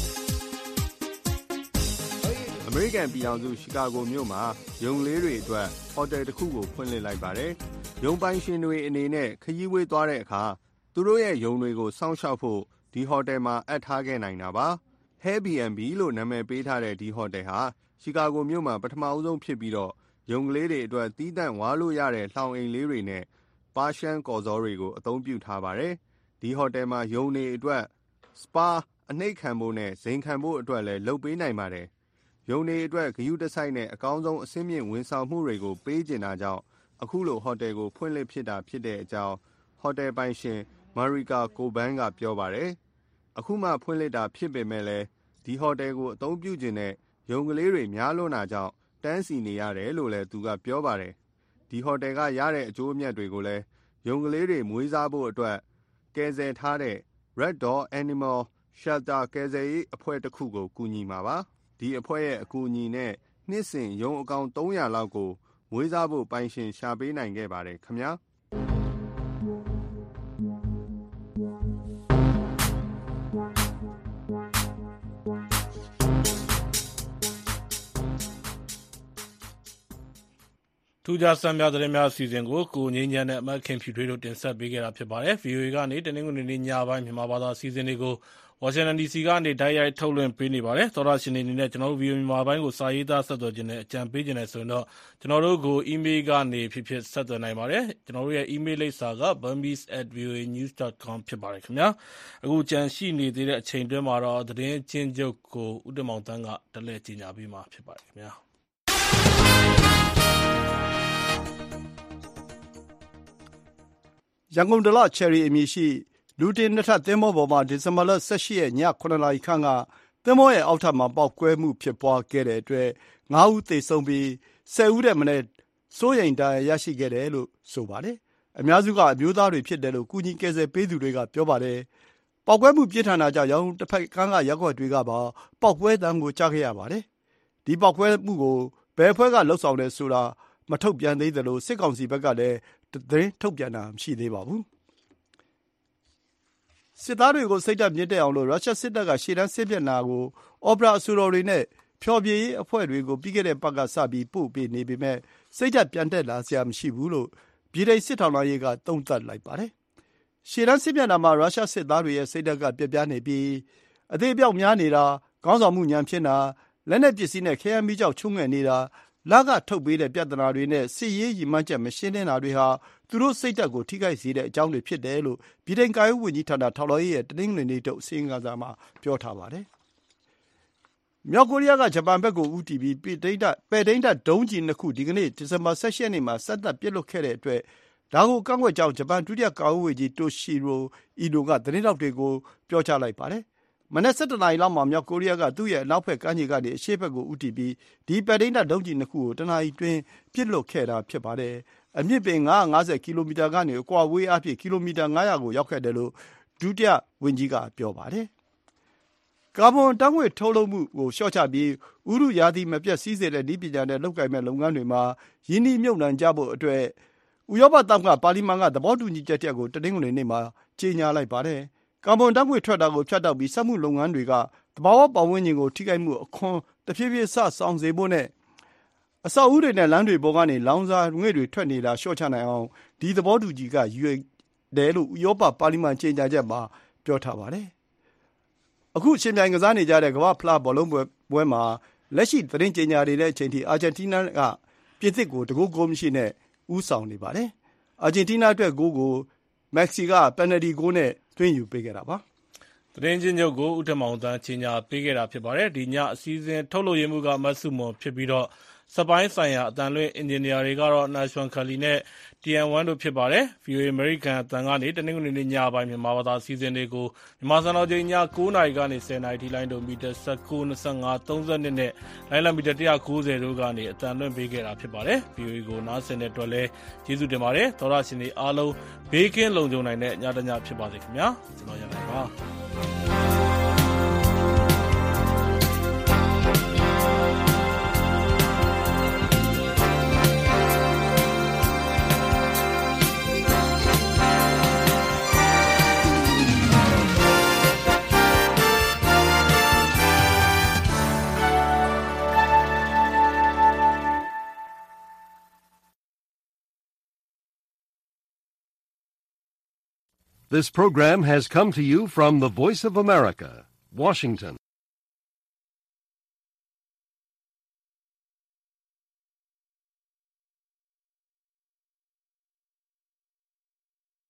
အမေရိကန်ပြည်ထောင်စုရှီကာဂိုမြို့မှာရုံလေးတွေအတွက်ဟိုတယ်တစ်ခုကိုဖွင့်လှစ်လိုက်ပါတယ်ရုံပိုင်ရှင်တွေအနေနဲ့ခရီးဝေးသွားတဲ့အခါသူတို့ရဲ့ရုံတွေကိုစောင့်ရှောက်ဖို့ဒီဟိုတယ်မှာအပ်ထားခဲ့နိုင်တာပါ Airbnb လို့နာမည်ပေးထားတဲ့ဒီဟိုတယ်ဟာရှီကာဂိုမြို့မှာပထမအဆုံးဖြစ်ပြီးတော့ရုံကလေးတွေအတွက်တီးတန့်ဝါလို့ရတဲ့လှောင်အိမ်လေးတွေနဲ့ပါရှန်ကော်ဇောတွေကိုအသုံးပြုထားပါတယ်ဒီဟိုတယ်မှာရုံတွေအတွက်စပါအနှိပ်ခံဖို့နဲ့ဇိမ်ခံဖို့အတွက်လည်းလုပ်ပေးနိုင်ပါတယ်ရုံတွေအတွက်ဂရုတစိုက်နဲ့အကောင်းဆုံးအဆင့်မြင့်ဝန်ဆောင်မှုတွေကိုပေးကျင်တာကြောင့်အခုလိုဟိုတယ်ကိုဖွင့်လှစ်ဖြစ်တာဖြစ်တဲ့အကြောင်းဟိုတယ်ပိုင်ရှင်မာရီကာကိုဘန်ကပြောပါတယ်အခုမှဖွင့်လှစ်တာဖြစ်ပေမဲ့လည်းဒီဟိုတယ်ကိုအသုံးပြုခြင်းနဲ့ရုံကလေးတွေများလွန်းတာကြောင့်တန်းစီနေရတယ်လို့လည်းသူကပြောပါတယ်ဒီဟိုတယ်ကရတဲ့အကျိုးအမြတ်တွေကိုလည်းရုံကလေးတွေမွေးစားဖို့အတွက်ကယ်ဆယ်ထားတဲ့ Red Dot Animal Shelter ကယ်ဆယ်ရေးအဖွဲ့တစ်ခုကိုကူညီမှာပါဒီအဖွဲ့ရဲ့အကူအညီနဲ့နှစ်စဉ်ရုံအကောင်သုံးရာလောက်ကိုမွေးစားဖို့ပိုင်ရှင်ရှာပေးနိုင်ခဲ့ပါတယ်ခင်ဗျာထူးခြားစံပြသတင်းများအစီအစဉ်ကိုကိုငိမ့်ချမ်းနဲ့အမတ်ခင်ဖြူထွေးတို့တင်ဆက်ပေးခဲ့တာဖြစ်ပါတယ်။ ဗီအိုအေကနေတနင်္ဂနွေနေ့ညပိုင်းမြန်မာဘာသာအစီအစဉ်တွေကိုဝါရှင်တန်ဒီစီကနေတိုက်ရိုက်ထုတ်လွှင့်ပေးနေပါတယ်။သောတာရှင်တွေအနေနဲ့ကျွန်တော်တို့ဗီအိုအေမြန်မာပိုင်းကိုစာရေးသားဆက်သွယ်ခြင်းနဲ့အကြံပေးခြင်းနဲ့ဆိုရင်တော့ကျွန်တော်တို့ကိုအီးမေးလ်ကနေဖြစ်ဖြစ်ဆက်သွယ်နိုင်ပါတယ်။ကျွန်တော်တို့ရဲ့အီးမေးလ်လိပ်စာက burmese at voanews dot com ဖြစ်ပါတယ်ခင်ဗျာ။အခုကြံရှိနေသေးတဲ့အချိန်တွင်းမှာတော့သတင်းချင်းချုပ်ကိုဦးတင်မောင်တန်းကတလဲကြီးညာပေးမှာဖြစ်ပါတယ်ခင်ဗျာ။ရန်ကုန်ဒလချယ်ရီအမည်ရှိလူတင်နှစ်ထပ်သင်္ဘောပေါ်မှာဒီဇင်ဘာလ၁၈ရက်ည၇နာရီခန့်ကသင်္ဘောရဲ့အောက်ထပ်မှာပေါက်ကွဲမှုဖြစ်ပွားခဲ့တဲ့အတွက်၅ဦးသေဆုံးပြီး၁၀ဦးထက်မနည်းစိုးရိမ်ဒဏ်ရာရရှိခဲ့တယ်လို့ဆိုပါတယ်။အများစုကအမျိုးသားတွေဖြစ်တယ်လို့ကူညီကယ်ဆယ်ပေးသူတွေကပြောပါတယ်။ပေါက်ကွဲမှုပြင်းထန်တာကြောင့်ရောင်တစ်ဖက်ကမ်းကရပ်ကွက်တွေကပါပေါက်ကွဲသံကိုကြားခဲ့ရပါတယ်။ဒီပေါက်ကွဲမှုကိုဘယ်အဖွဲ့ကလှုပ်ဆောင်တယ်ဆိုတာမထုတ်ပြန်သေးသလိုစစ်ကောင်စီဘက်ကလည်းသတင်းထုတ်ပြန်တာမရှိသေးပါဘူး။စစ်သားတွေကိုစိတ်ဓာတ်မြင့်တက်အောင်လို့ရုရှားစစ်တပ်ကရှေ့တန်းစစ်မျက်နှာကိုအော်ပရာအဆူတော်တွေနဲ့ဖျော်ဖြေရေးအဖွဲ့တွေကိုပြီးခဲ့တဲ့ပတ်ကစပြီးပို့ပေးနေပေမဲ့စိတ်ဓာတ်ပြန်တက်လာစရာမရှိဘူးလို့ပြည်ထောင်စစ်ထောက်လှမ်းရေးကသုံးသပ်လိုက်ပါတယ်။ရှေ့တန်းစစ်မျက်နှာမှာရုရှားစစ်သားတွေရဲ့စိတ်ဓာတ်ကပြပြနေပြီးအသေးအပြောက်များနေတာခေါင်းဆောင်မှုညံဖြစ်တာလက်နက်ပစ္စည်းနဲ့ခဲယမ်းမီးကျောက်ချုံငယ်နေတာလကထုတ်ပေးတဲ့ပြဿနာတွေနဲ့စစ်ရေးရည်မှန်းချက်မရှင်းလင်းတာတွေဟာသူတို့စိတ်ဓာတ်ကိုထိခိုက်စေတဲ့အကြောင်းတွေဖြစ်တယ်လို့ပြည်ထောင်ကာယဝန်ကြီးဌာနထောက်လှမ်းရေးရဲ့တနင်္ဂနွေနေ့ထုတ်အစီရင်ခံစာမှာပြောထားပါတယ်။မြောက်ကိုရီးယားကဂျပန်ဘက်ကိုဦးတည်ပြီးပဲ့ထိန်းတပ်ဒုံးကျည်နှစ်ခုဒီကနေ့ဒီဇင်ဘာ၁၈ရက်နေ့မှာစတင်ပစ်လွှတ်ခဲ့တဲ့အတွက်ဒါကိုကန့်ကွက်ကြောင်းဂျပန်ဒုတိယကာကွယ်ရေးဝန်ကြီးတိုရှီရိုအီဒိုကသတင်းထောက်တွေကိုပြောကြားလိုက်ပါတယ်။မနက်၁၁နာရီလောက်မှာမြောက်ကိုရီးယားကသူ့ရဲ့အနောက်ဘက်ကမ်းခြေကနေအရှေ့ဘက်ကိုဦးတည်ပြီးဒီပဲ့ထိန်းတပ်ဒုံးကျည်နှစ်ခုကိုတနာရီတွင်းပစ်လွှတ်ခဲ့တာဖြစ်ပါတယ်။အမြင့်ပေ၅၅၀ကီလိုမီတာကနေအကွာအဝေးအားဖြင့်ကီလိုမီတာ၅၀၀ကိုရောက်ခဲ့တယ်လို့ဒုတိယဝန်ကြီးကပြောပါတယ်။ကာဗွန်ဓာတ်ငွေ့ထုတ်လုပ်မှုကိုလျှော့ချပြီးဥတုရာသီမပျက်စီးစေတဲ့နည်းပညာနဲ့လုပ်ကိုင်မဲ့လုပ်ငန်းတွေမှာရင်းနှီးမြှုပ်နှံကြဖို့အတွက်ဥရောပသမဂ္ဂပါလီမန်ကသဘောတူညီချက်တစ်ရပ်ကိုတနင်္ဂနွေနေ့မှာကြေညာလိုက်ပါတယ်။ကာဗွန်ဓာတ်ငွေ့ထွက်တာကိုဖြတ်တောက်ပြီးစက်မှုလုပ်ငန်းတွေကသဘာဝပတ်ဝန်းကျင်ကိုထိခိုက်မှုအခွန်တဖြည်းဖြည်းစဆောင်စေဖို့နဲ့အဆောက်အဦတွေနဲ့လမ်းတွေပေါ်ကနေလောင်စာငွေ့တွေထွက်နေတာလျှော့ချနိုင်အောင်ဒီသဘောတူညီကရွေတယ်လို့ဥရောပပါလီမန်ကြေညာချက်မှာပြောထားပါတယ်။အခုရှင်ပြိုင်ကစားနေကြတဲ့ကမ္ဘာ့ဖလားဘောလုံးပွဲမှာလက်ရှိသတင်းကြေညာနေတဲ့အချိန်ထိအာဂျင်တီးနားကပြင်သစ်ကိုတကူဂိုးမရှိနဲ့ဦးဆောင်နေပါတယ်။အာဂျင်တီးနားအတွက်ဂိုးကိုမက္ဆီကပယ်နယ်တီဂိုးနဲ့သွင်းယူပေးခဲ့တာပါ။သတင်းချင်းချုပ်ကိုဦးထမောင်တန်းကြေညာပေးခဲ့တာဖြစ်ပါတယ်။ဒီညအစည်းအဝေးထုတ်လို့ရမှုကမတ်စုမွန်ဖြစ်ပြီးတော့စပိုင်းဆိုင်ရာအတန်လွင့်အင်ဂျင်နီယာတွေကတော့နာရှွန်ခလီနဲ့ တီ အမ် ဝမ် တို့ဖြစ်ပါတယ်။ ဗီအိုအေ American အတန်ကနေတနင်္ဂနွေနေ့ညပိုင်းမြန်မာဘာသာအစီအစဉ်တွေကိုမြန်မာစံတော်ချိန်ည၉နာရီကနေ၁၀နာရီထိလိုင်းဒိုမီတာ၁၉ ၂၅ ၃၂နဲ့လိုင်းလံမီတာ၁၉၀တို့ကနေအတန်လွင့်ပေးခဲ့တာဖြစ်ပါတယ်။ ဗီအိုအေကိုနားဆင်တဲ့အတွက်လည်းကျေးဇူးတင်ပါတယ်။သောရရှင်တွေအားလုံးဘေးကင်းလုံခြုံနိုင်တဲ့ညတညဖြစ်ပါစေခင်ဗျာ။ကျွန်တော်ရနိုင်ပါ This program has come to you from the Voice of America, Washington.